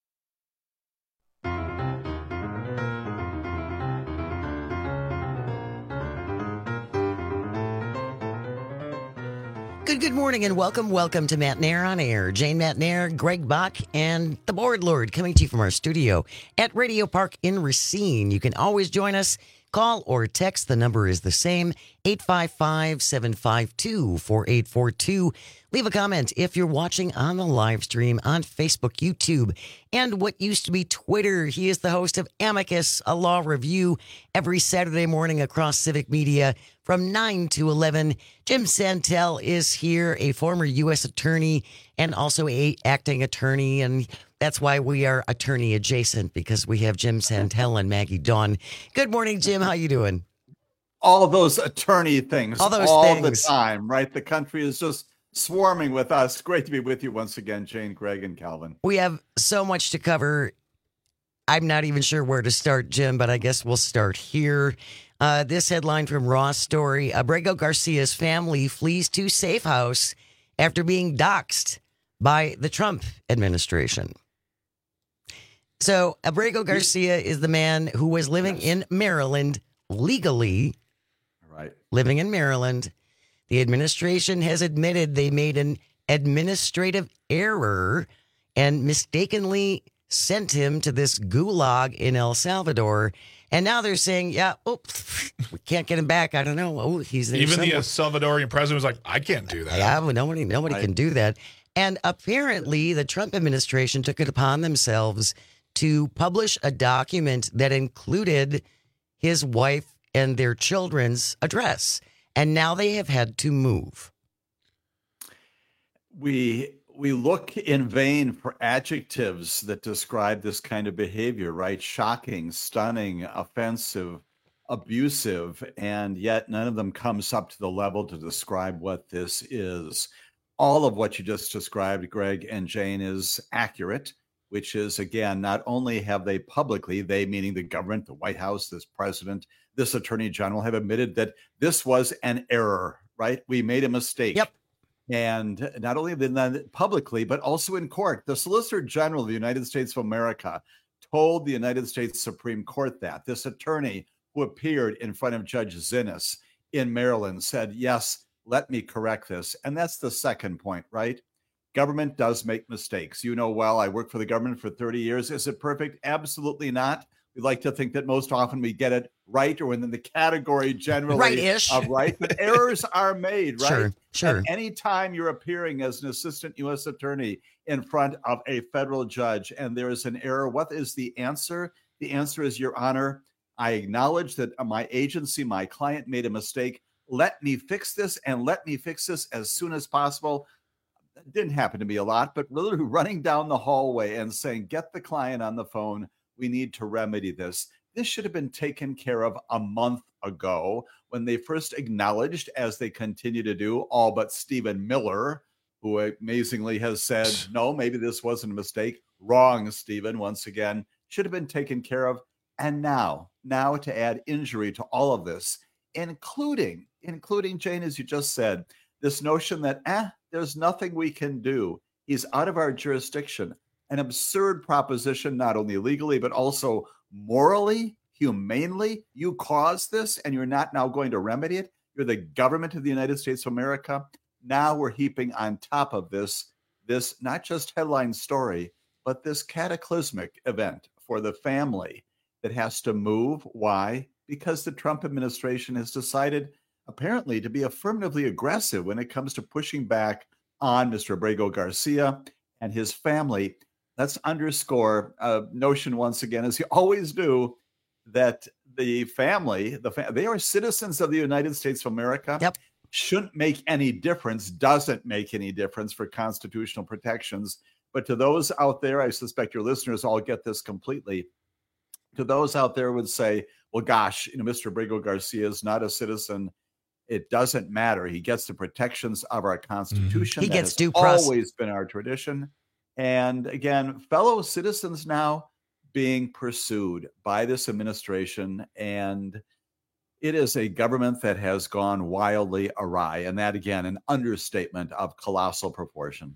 Good, good morning and welcome, welcome to Matt Nair on Air. Jane Matt Nair, Greg Bach, and the Board Lord coming to you from our studio at Radio Park in Racine. You can always join us. Call or text. The number is the same, eight five five, seven five two, four eight four two. Leave a comment if you're watching on the live stream on Facebook, YouTube, and what used to be Twitter. He is the host of Amicus, a law review, every Saturday morning across Civic Media from nine to eleven. Jim Santel is here, a former U S attorney and also a acting attorney, and that's why we are attorney adjacent, because we have Jim Santel and Maggie Dawn. Good morning, Jim. How you doing? All of those attorney things all, those all things. the time, right? The country is just swarming with us. Great to be with you once again, Jane, Greg, and Calvin. We have so much to cover. I'm not even sure where to start, Jim, but I guess we'll start here. Uh, this headline from Raw Story: Abrego Garcia's family flees to safe house after being doxxed by the Trump administration. So Abrego Garcia is the man who was living yes. in Maryland legally, right? Living in Maryland. The administration has admitted they made an administrative error and mistakenly sent him to this gulag in El Salvador. And now they're saying, yeah, oops, we can't get him back. I don't know. Oh, he's there Even somewhere. the uh, Salvadorian president was like, I can't do that. Yeah, well, nobody, nobody Right. can do that. And apparently the Trump administration took it upon themselves to publish a document that included his wife and their children's address. And now they have had to move. We we look in vain for adjectives that describe this kind of behavior, right? Shocking, stunning, offensive, abusive, and yet none of them comes up to the level to describe what this is. All of what you just described, Greg and Jane, is accurate, which is, again, not only have they publicly, they meaning the government, the White House, this president, this attorney general, have admitted that this was an error, right? We made a mistake. Yep. And not only did that publicly, but also in court. The Solicitor General of the United States of America told the United States Supreme Court that this attorney who appeared in front of Judge Zinnes in Maryland said, yes, let me correct this. And that's the second point, right? Government does make mistakes. You know well, I worked for the government for thirty years. Is it perfect? Absolutely not. We like to think that most often we get it right or within the category generally Right-ish. of right, but errors are made, right? Sure, sure. And anytime you're appearing as an assistant U S attorney in front of a federal judge and there is an error, what is the answer? The answer is, Your Honor, I acknowledge that my agency, my client made a mistake. Let me fix this and let me fix this as soon as possible. It didn't happen to me a lot, but literally running down the hallway and saying, get the client on the phone. We need to remedy this. This should have been taken care of a month ago when they first acknowledged, as they continue to do, all but Stephen Miller, who amazingly has said, no, maybe this wasn't a mistake. Wrong, Stephen, once again, should have been taken care of. And now, now to add injury to all of this, including, including, Jane, as you just said, this notion that, eh, there's nothing we can do. He's out of our jurisdiction. An absurd proposition, not only legally, but also morally, humanely. You caused this and you're not now going to remedy it. You're the government of the United States of America. Now we're heaping on top of this, this not just headline story, but this cataclysmic event for the family that has to move. Why? Because the Trump administration has decided, apparently, to be affirmatively aggressive when it comes to pushing back on Mister Abrego Garcia and his family. Let's underscore a notion once again, as you always do, that the family, the fa- they are citizens of the United States of America. Yep. Shouldn't make any difference, doesn't make any difference for constitutional protections. But to those out there, I suspect your listeners all get this completely. To those out there would say, well, gosh, you know, Mister Abrego Garcia is not a citizen. It doesn't matter. He gets the protections of our Constitution. He That gets has due process. always been our tradition. And again, fellow citizens now being pursued by this administration, and it is a government that has gone wildly awry. And that, again, an understatement of colossal proportion.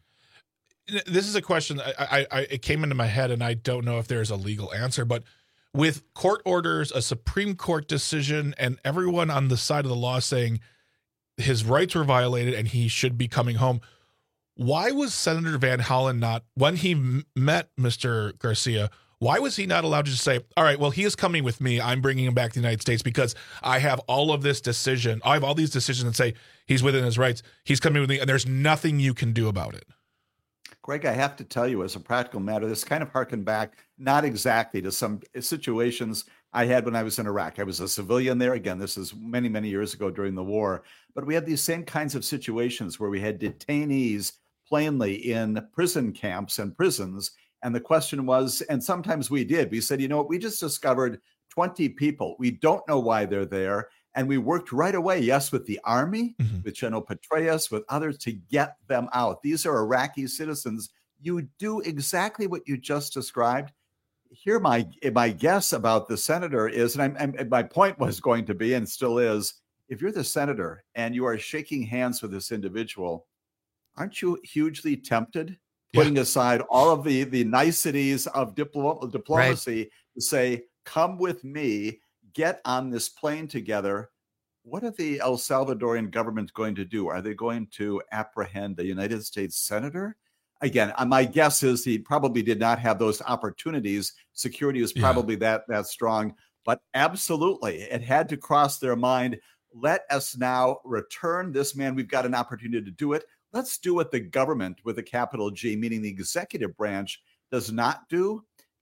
This is a question I, I, I it came into my head, and I don't know if there's a legal answer, but with court orders, a Supreme Court decision, and everyone on the side of the law saying his rights were violated and he should be coming home, why was Senator Van Hollen not, when he m- met Mister Garcia, why was he not allowed to just say, all right, well, he is coming with me. I'm bringing him back to the United States because I have all of this decision. I have all these decisions that say he's within his rights. He's coming with me, and there's nothing you can do about it. Greg, I have to tell you, as a practical matter, this kind of harkened back, not exactly to some situations I had when I was in Iraq. I was a civilian there. Again, this is many, many years ago during the war. But we had these same kinds of situations where we had detainees plainly in prison camps and prisons. And the question was, and sometimes we did, we said, you know what, we just discovered twenty people. We don't know why they're there. And we worked right away, yes, with the army, mm-hmm. with General Petraeus, with others to get them out. These are Iraqi citizens. You do exactly what you just described. Here, my my guess about the senator is, and, I'm, I'm, and my point was going to be, and still is, if you're the senator and you are shaking hands with this individual, aren't you hugely tempted, putting yeah. aside all of the, the niceties of diplo- diplomacy, right. to say, come with me, get on this plane together? What are the El Salvadorian government going to do? Are they going to apprehend a United States senator? Again, my guess is he probably did not have those opportunities. Security was probably yeah. that that strong. But absolutely, it had to cross their mind. Let us now return this man. We've got an opportunity to do it. Let's do what the government with a capital G, meaning the executive branch, does not do.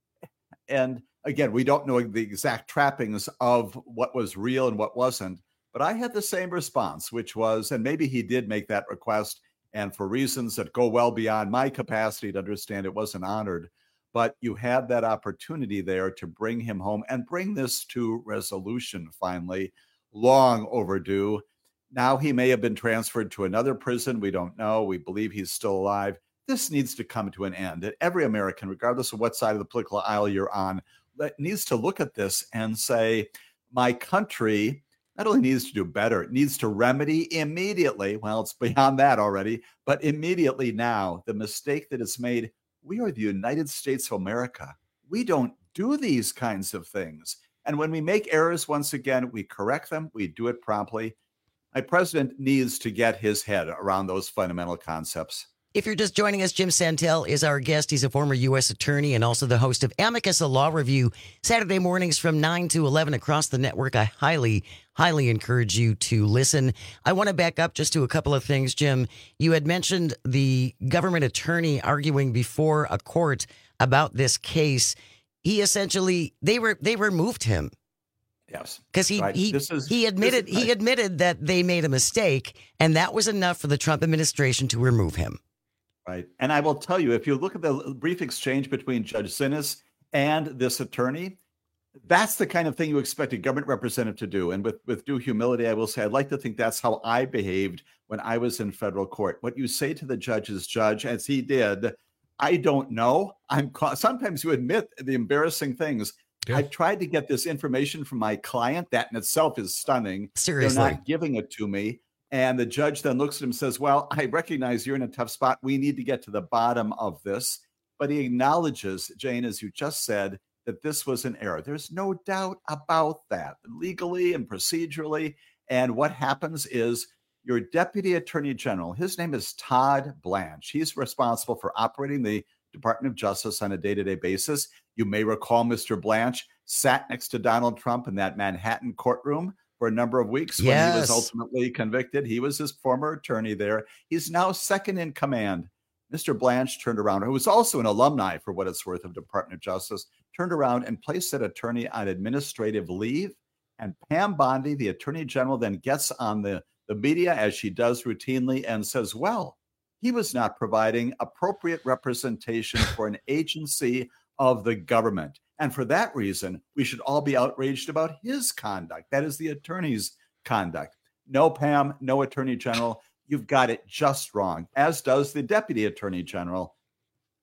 And again, we don't know the exact trappings of what was real and what wasn't. But I had the same response, which was, and maybe he did make that request, and for reasons that go well beyond my capacity to understand, it wasn't honored. But you had that opportunity there to bring him home and bring this to resolution finally, long overdue. Now he may have been transferred to another prison. We don't know. We believe he's still alive. This needs to come to an end. Every American, regardless of what side of the political aisle you're on, needs to look at this and say, my country not only needs to do better, it needs to remedy immediately. Well, it's beyond that already, but immediately now, the mistake that it's made. We are the United States of America. We don't do these kinds of things. And when we make errors, once again, we correct them. We do it promptly. My president needs to get his head around those fundamental concepts. If you're just joining us, Jim Santel is our guest. He's a former U S attorney and also the host of Amicus, a law review, Saturday mornings from nine to eleven across the network. I highly, highly encourage you to listen. I want to back up just to a couple of things, Jim. You had mentioned the government attorney arguing before a court about this case. He essentially, they were they removed him. Yes, because he right. he, is, he admitted is, he admitted that they made a mistake, and that was enough for the Trump administration to remove him. Right. And I will tell you, if you look at the brief exchange between Judge Sinis and this attorney, that's the kind of thing you expect a government representative to do. And with, with due humility, I will say, I'd like to think that's how I behaved when I was in federal court. What you say to the judge is, Judge, as he did, I don't know. I'm sometimes you admit the embarrassing things. Yeah. I've tried to get this information from my client. That in itself is stunning. Seriously. They're not giving it to me. And the judge then looks at him and says, well, I recognize you're in a tough spot. We need to get to the bottom of this. But he acknowledges, Jane, as you just said, that this was an error. There's no doubt about that, legally and procedurally. And what happens is your deputy attorney general, his name is Todd Blanche. He's responsible for operating the Department of Justice on a day-to-day basis. You may recall Mister Blanche sat next to Donald Trump in that Manhattan courtroom for a number of weeks when yes. he was ultimately convicted. He was his former attorney there. He's now second in command. Mister Blanche turned around, who was also an alumni, for what it's worth, of Department of Justice, turned around and placed that attorney on administrative leave. And Pam Bondi, the attorney general, then gets on the, the media, as she does routinely, and says, well, he was not providing appropriate representation for an agency of the government. And for that reason, we should all be outraged about his conduct. That is the attorney's conduct. No, Pam, no attorney general. You've got it just wrong, as does the deputy attorney general.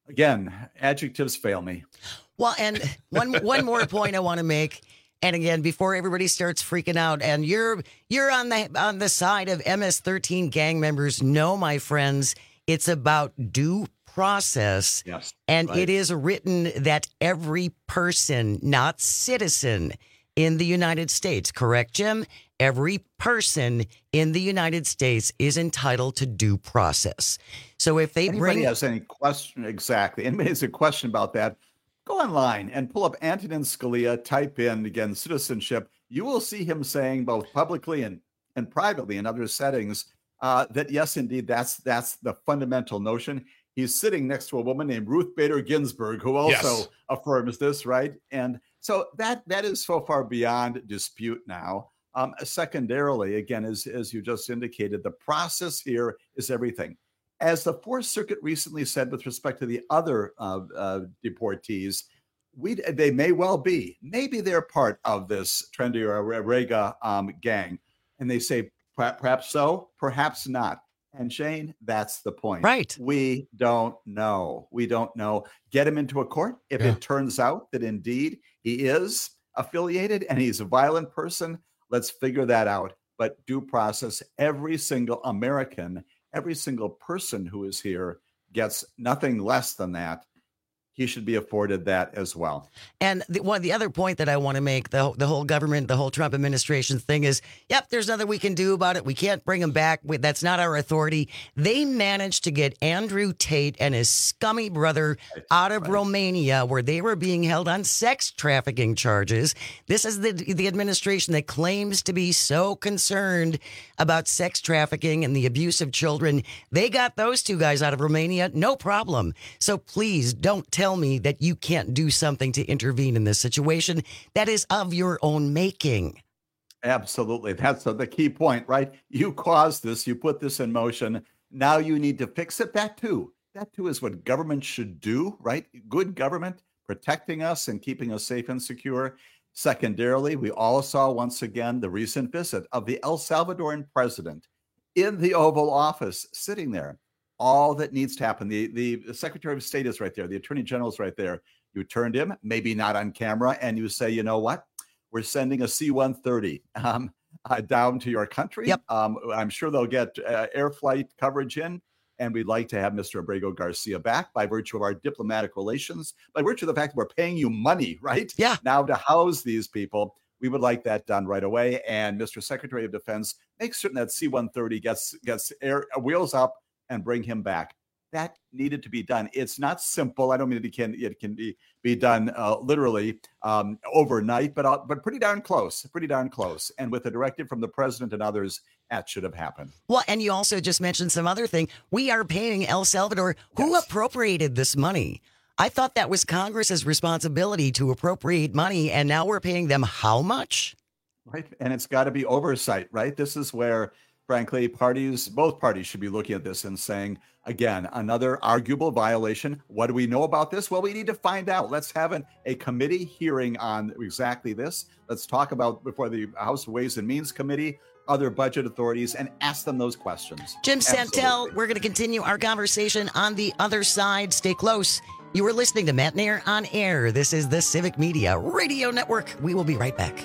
Again, adjectives fail me. Well, and one one more point I want to make, and again, before everybody starts freaking out, and you're you're on the on the side of M S thirteen gang members. No, my friends, it's about due process. Yes, and right. it is written that every person, not citizen, in the United States, correct, Jim? Every person in the United States is entitled to due process. So if they Anybody bring has any question, exactly. Anybody has a question about that, go online and pull up Antonin Scalia, type in, again, citizenship. You will see him saying both publicly and, and privately in other settings uh, that, yes, indeed, that's that's the fundamental notion. He's sitting next to a woman named Ruth Bader Ginsburg, who also Yes. affirms this, right? And so that that is so far beyond dispute now. Um, secondarily, again, as, as you just indicated, the process here is everything. As the Fourth Circuit recently said with respect to the other uh, uh, deportees, we they may well be, maybe they're part of this Trendy or Rega um, gang. And they say, perhaps so, perhaps not. And Shane, that's the point. Right. We don't know. We don't know. Get him into a court. If Yeah. it turns out that indeed he is affiliated and he's a violent person, let's figure that out. But due process, every single American, every single person who is here gets nothing less than that. He should be afforded that as well. And the, one the other point that I want to make, the the whole government, the whole Trump administration thing is, yep, there's nothing we can do about it. We can't bring him back. We, that's not our authority. They managed to get Andrew Tate and his scummy brother out of Romania, where they were being held on sex trafficking charges. This is the the administration that claims to be so concerned about sex trafficking and the abuse of children. They got those two guys out of Romania, no problem. So please don't tell me that you can't do something to intervene in this situation that is of your own making. Absolutely. That's the key point, right? You caused this, you put this in motion. Now you need to fix it. That too. That too is what government should do, right? Good government, protecting us and keeping us safe and secure. Secondarily, we all saw once again the recent visit of the El Salvadoran president in the Oval Office, sitting there. All that needs to happen. The, the Secretary of State is right there. The Attorney General is right there. You turned him, maybe not on camera, and you say, you know what? We're sending a C one thirty um, uh, down to your country. Yep. Um, I'm sure they'll get uh, air flight coverage in, and we'd like to have Mister Abrego Garcia back by virtue of our diplomatic relations, by virtue of the fact that we're paying you money, right? Yeah. Now to house these people. We would like that done right away. And Mister Secretary of Defense, make certain that C one thirty gets gets air wheels up and bring him back. That needed to be done. It's not simple. I don't mean it can it can be be done uh, literally um, overnight, but uh, but pretty darn close, pretty darn close. And with a directive from the president and others, that should have happened. Well, and you also just mentioned some other thing. We are paying El Salvador. Who Yes. appropriated this money? I thought that was Congress's responsibility to appropriate money, and now we're paying them how much? Right. And it's got to be oversight, right? This is where, frankly, parties, both parties should be looking at this and saying, again, another arguable violation. What do we know about this? Well, we need to find out. Let's have an, a committee hearing on exactly this. Let's talk about before the House Ways and Means Committee, other budget authorities, and ask them those questions. Jim Santel, Absolutely. we're going to continue our conversation on the other side. Stay close. You are listening to Matt Nair on Air. This is the Civic Media Radio Network. We will be right back.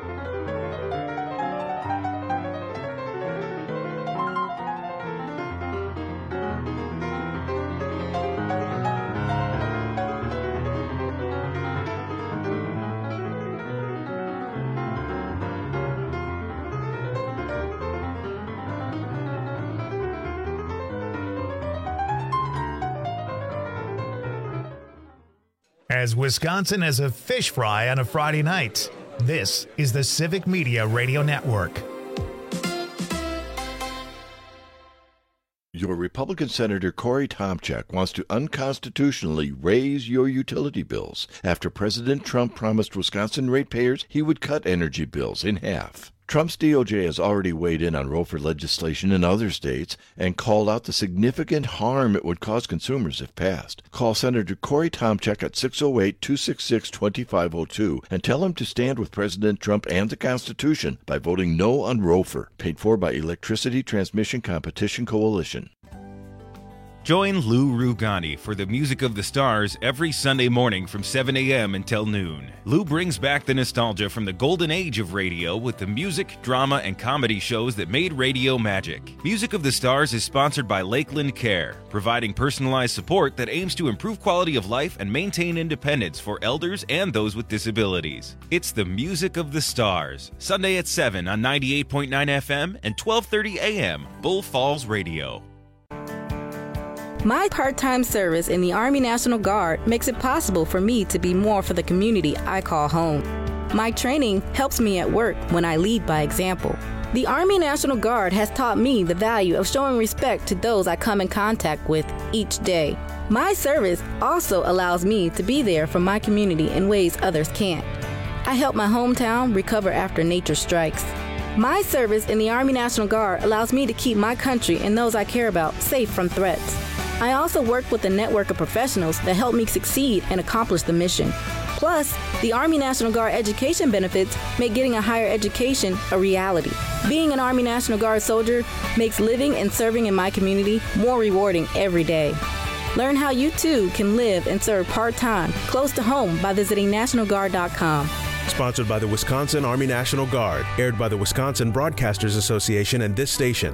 As Wisconsin as a fish fry on a Friday night, this is the Civic Media Radio Network. Your Republican Senator Corey Tomchek wants to unconstitutionally raise your utility bills after President Trump promised Wisconsin ratepayers he would cut energy bills in half. Trump's D O J has already weighed in on ROFR legislation in other states and called out the significant harm it would cause consumers if passed. Call Senator Corey Tomchek at six oh eight, two six six, two five oh two and tell him to stand with President Trump and the Constitution by voting no on ROFR, paid for by Electricity Transmission Competition Coalition. Join Lou Rugani for the Music of the Stars every Sunday morning from seven a.m. until noon. Lou brings back the nostalgia from the golden age of radio with the music, drama, and comedy shows that made radio magic. Music of the Stars is sponsored by Lakeland Care, providing personalized support that aims to improve quality of life and maintain independence for elders and those with disabilities. It's the Music of the Stars, Sunday at seven on ninety-eight point nine F M and twelve thirty a.m. Bull Falls Radio. My part-time service in the Army National Guard makes it possible for me to be more for the community I call home. My training helps me at work when I lead by example. The Army National Guard has taught me the value of showing respect to those I come in contact with each day. My service also allows me to be there for my community in ways others can't. I help my hometown recover after nature strikes. My service in the Army National Guard allows me to keep my country and those I care about safe from threats. I also work with a network of professionals that help me succeed and accomplish the mission. Plus, the Army National Guard education benefits make getting a higher education a reality. Being an Army National Guard soldier makes living and serving in my community more rewarding every day. Learn how you too can live and serve part-time, close to home by visiting National Guard dot com. Sponsored by the Wisconsin Army National Guard, aired by the Wisconsin Broadcasters Association and this station.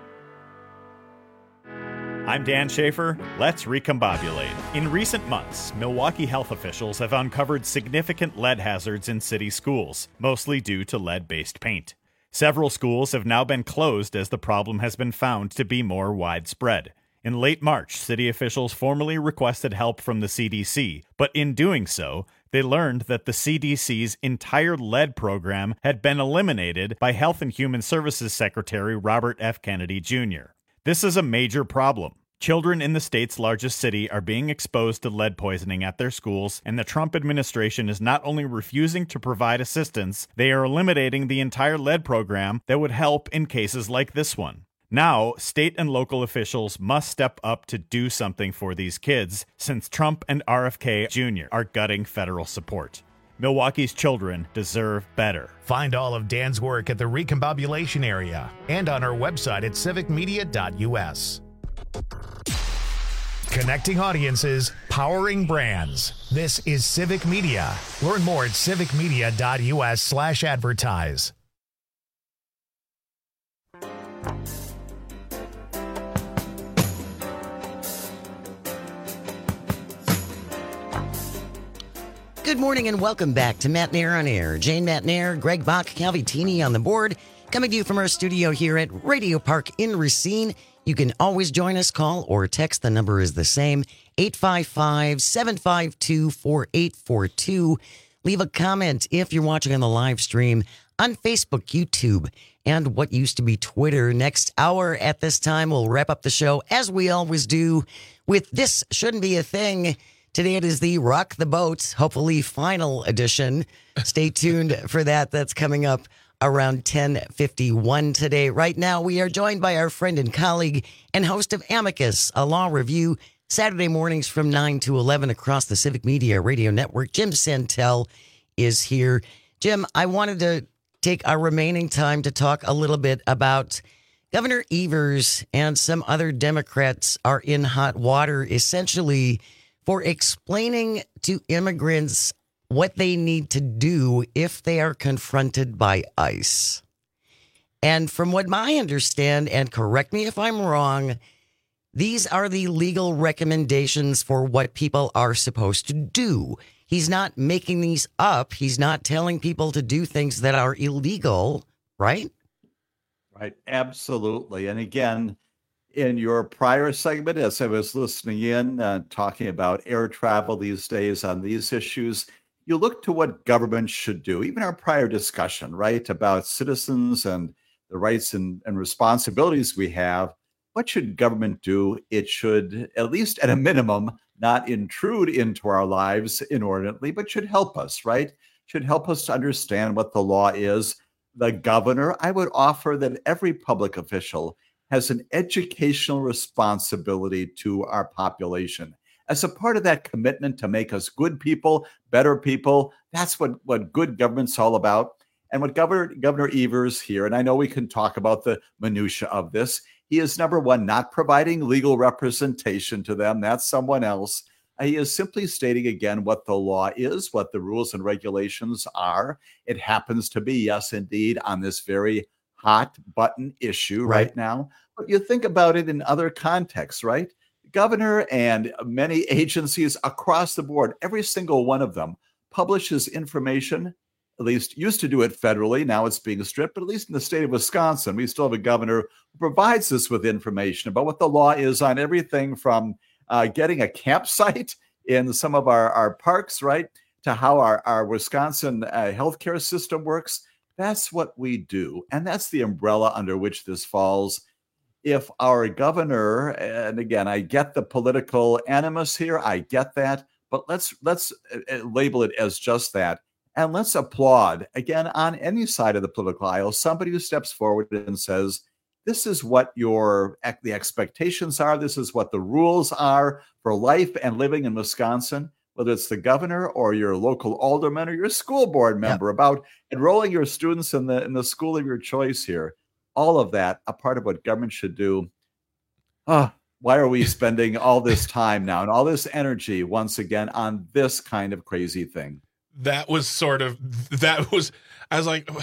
I'm Dan Schaefer. Let's recombobulate. In recent months, Milwaukee health officials have uncovered significant lead hazards in city schools, mostly due to lead-based paint. Several schools have now been closed as the problem has been found to be more widespread. In late March, city officials formally requested help from the C D C, but in doing so, they learned that the C D C's entire lead program had been eliminated by Health and Human Services Secretary Robert F. Kennedy Junior This is a major problem. Children in the state's largest city are being exposed to lead poisoning at their schools, and the Trump administration is not only refusing to provide assistance, they are eliminating the entire lead program that would help in cases like this one. Now, state and local officials must step up to do something for these kids, since Trump and R F K Junior are gutting federal support. Milwaukee's children deserve better. Find all of Dan's work at the Recombobulation Area and on our website at civic media dot u s. Connecting audiences, powering brands. This is Civic Media. Learn more at civic media dot u s slash advertise. Good morning and welcome back to Matt Nair on Air. Jane Matt Nair, Greg Bach, Calvi on the board, coming to you from our studio here at Radio Park in Racine. You can always join us, call or text. The number is the same, eight five five, seven five two, four eight four two. Leave a comment if you're watching on the live stream on Facebook, YouTube, and what used to be Twitter. Next hour at this time, we'll wrap up the show, as we always do, with This Shouldn't Be a Thing. Today it is the Rock the Boat, hopefully final edition. Stay tuned for that. That's coming up around ten fifty-one today. Right now, we are joined by our friend and colleague and host of Amicus, a law review, Saturday mornings from nine to eleven across the Civic Media Radio Network. Jim Santel is here. Jim, I wanted to take our remaining time to talk a little bit about Governor Evers and some other Democrats are in hot water, essentially for explaining to immigrants what they need to do if they are confronted by ICE. And from what I understand, and correct me if I'm wrong, these are the legal recommendations for what people are supposed to do. He's not making these up. He's not telling people to do things that are illegal, right? Right, absolutely. And again, in your prior segment, as I was listening in, uh, talking about air travel these days on these issues, you look to what government should do. Even our prior discussion, right, about citizens and the rights and, and responsibilities we have. What should government do? It should, at least at a minimum, not intrude into our lives inordinately, but should help us, right? Should help us to understand what the law is. The governor, I would offer that every public official has an educational responsibility to our population. As a part of that commitment to make us good people, better people, that's what, what good government's all about. And what Governor, Governor Evers here, and I know we can talk about the minutia of this, He is, number one, not providing legal representation to them. That's someone else. He is simply stating again what the law is, what the rules and regulations are. It happens to be, yes, indeed, on this very hot button issue right, right now. But you think about it in other contexts, right? Governor and many agencies across the board, every single one of them publishes information, at least used to do it federally. Now it's being stripped, but at least in the state of Wisconsin, we still have a governor who provides us with information about what the law is on everything from uh, getting a campsite in some of our, our parks, right, to how our, our Wisconsin uh, healthcare system works. That's what we do. And that's the umbrella under which this falls. If our governor, and again, I get the political animus here, I get that, but let's let's label it as just that. And let's applaud, again, on any side of the political aisle, somebody who steps forward and says, this is what your the expectations are, this is what the rules are for life and living in Wisconsin, whether it's the governor or your local alderman or your school board member, yeah. about enrolling your students in the in the school of your choice here. All of that, a part of what government should do. Oh, why are we spending all this time now and all this energy once again on this kind of crazy thing? That was sort of, that was, I was like,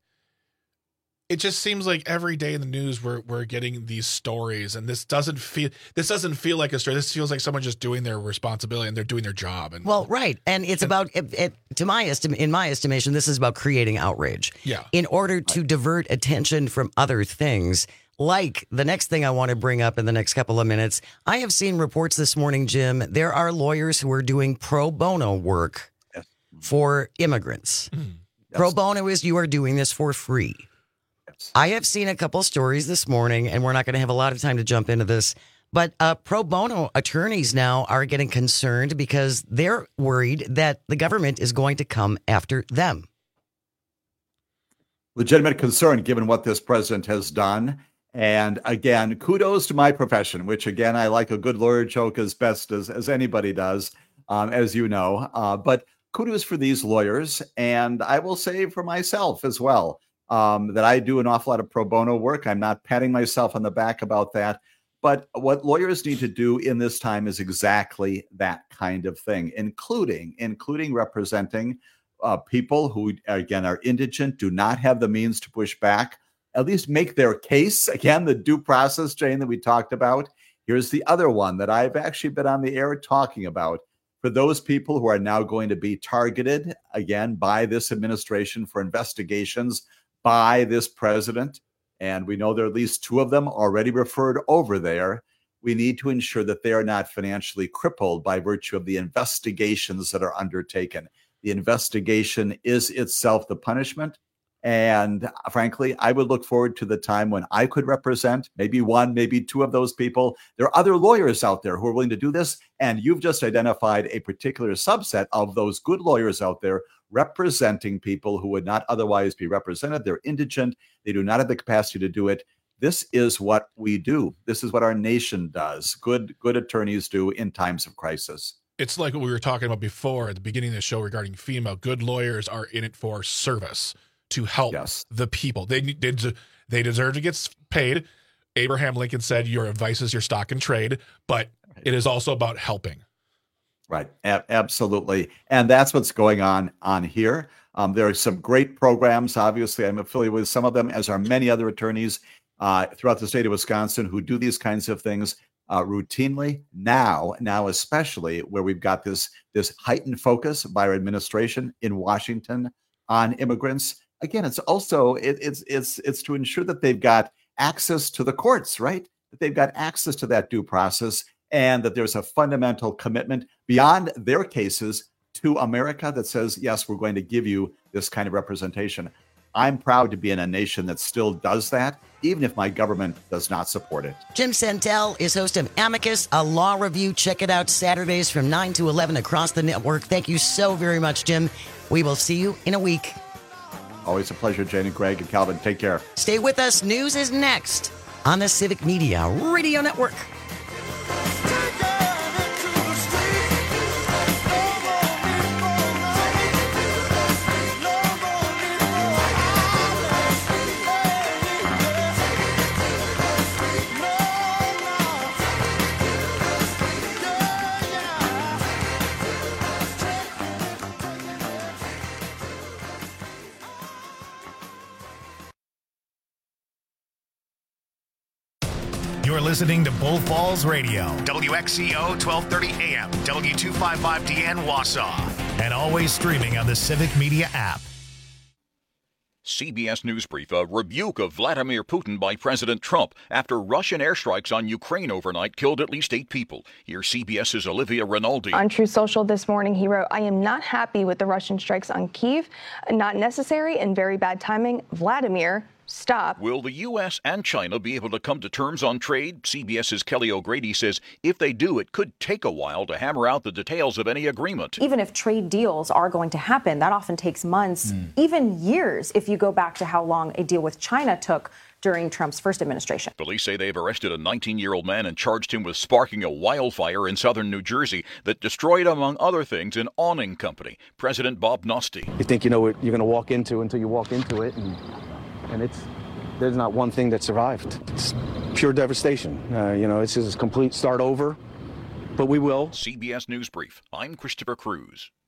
it just seems like every day in the news we're we're getting these stories, and this doesn't feel this doesn't feel like a story. This feels like someone just doing their responsibility and they're doing their job. And well, right, and it's and, about it, it, to my estim- in my estimation, this is about creating outrage. Yeah. In order to divert attention from other things, like the next thing I want to bring up in the next couple of minutes. I have seen reports this morning, Jim. There are lawyers who are doing pro bono work yes. for immigrants. Mm. Yes. Pro bono is you are doing this for free. I have seen a couple stories this morning, and we're not going to have a lot of time to jump into this, but uh, pro bono attorneys now are getting concerned because they're worried that the government is going to come after them. Legitimate concern given what this president has done. And again, kudos to my profession, which again, I like a good lawyer joke as best as, as anybody does, um, as you know. Uh, but kudos for these lawyers. And I will say for myself as well. Um, that I do an awful lot of pro bono work. I'm not patting myself on the back about that. But what lawyers need to do in this time is exactly that kind of thing, including, including representing uh, people who, again, are indigent, do not have the means to push back, at least make their case. Again, the due process, Jane, that we talked about. Here's the other one that I've actually been on the air talking about. For those people who are now going to be targeted, again, by this administration for investigations by this president, and we know there are at least two of them already referred over there, we need to ensure that they are not financially crippled by virtue of the investigations that are undertaken. The investigation is itself the punishment. And frankly, I would look forward to the time when I could represent maybe one, maybe two of those people. There are other lawyers out there who are willing to do this. And you've just identified a particular subset of those good lawyers out there representing people who would not otherwise be represented. They're indigent. They do not have the capacity to do it. This is what we do. This is what our nation does. Good, good attorneys do in times of crisis. It's like what we were talking about before at the beginning of the show regarding FEMA. Good lawyers are in it for service, to help yes. the people. They, they they deserve to get paid. Abraham Lincoln said, your advice is your stock and trade, but it is also about helping. Right. A- absolutely. And that's what's going on on here. Um, there are some great programs. Obviously, I'm affiliated with some of them, as are many other attorneys uh, throughout the state of Wisconsin who do these kinds of things uh, routinely. Now, now especially where we've got this, this heightened focus by our administration in Washington on immigrants. Again, it's also it, it's it's it's to ensure that they've got access to the courts, right? That they've got access to that due process, and that there's a fundamental commitment beyond their cases to America that says, yes, we're going to give you this kind of representation. I'm proud to be in a nation that still does that, even if my government does not support it. Jim Santel is host of Amicus, a law review. Check it out Saturdays from nine to eleven across the network. Thank you so very much, Jim. We will see you in a week. Always a pleasure, Jane and Greg and Calvin. Take care. Stay with us. News is next on the Civic Media Radio Network. You're listening to Bull Falls Radio, W X C O twelve thirty A M, W two fifty-five D N Wausau, and always streaming on the Civic Media app. C B S News Brief, a rebuke of Vladimir Putin by President Trump after Russian airstrikes on Ukraine overnight killed at least eight people. Here's CBS's Olivia Rinaldi. On Truth Social this morning, he wrote, "I am not happy with the Russian strikes on Kyiv. Not necessary and very bad timing. Vladimir, stop." Will the U S and China be able to come to terms on trade? CBS's Kelly O'Grady says if they do, it could take a while to hammer out the details of any agreement. Even if trade deals are going to happen, that often takes months, mm. even years, if you go back to how long a deal with China took during Trump's first administration. Police say they've arrested a nineteen-year-old man and charged him with sparking a wildfire in southern New Jersey that destroyed, among other things, an awning company. President Bob Nosty. You think you know what you're going to walk into until you walk into it, and and it's there's not one thing that survived. It's pure devastation. Uh, you know, it's just a complete start over, but we will. C B S News Brief. I'm Christopher Cruz.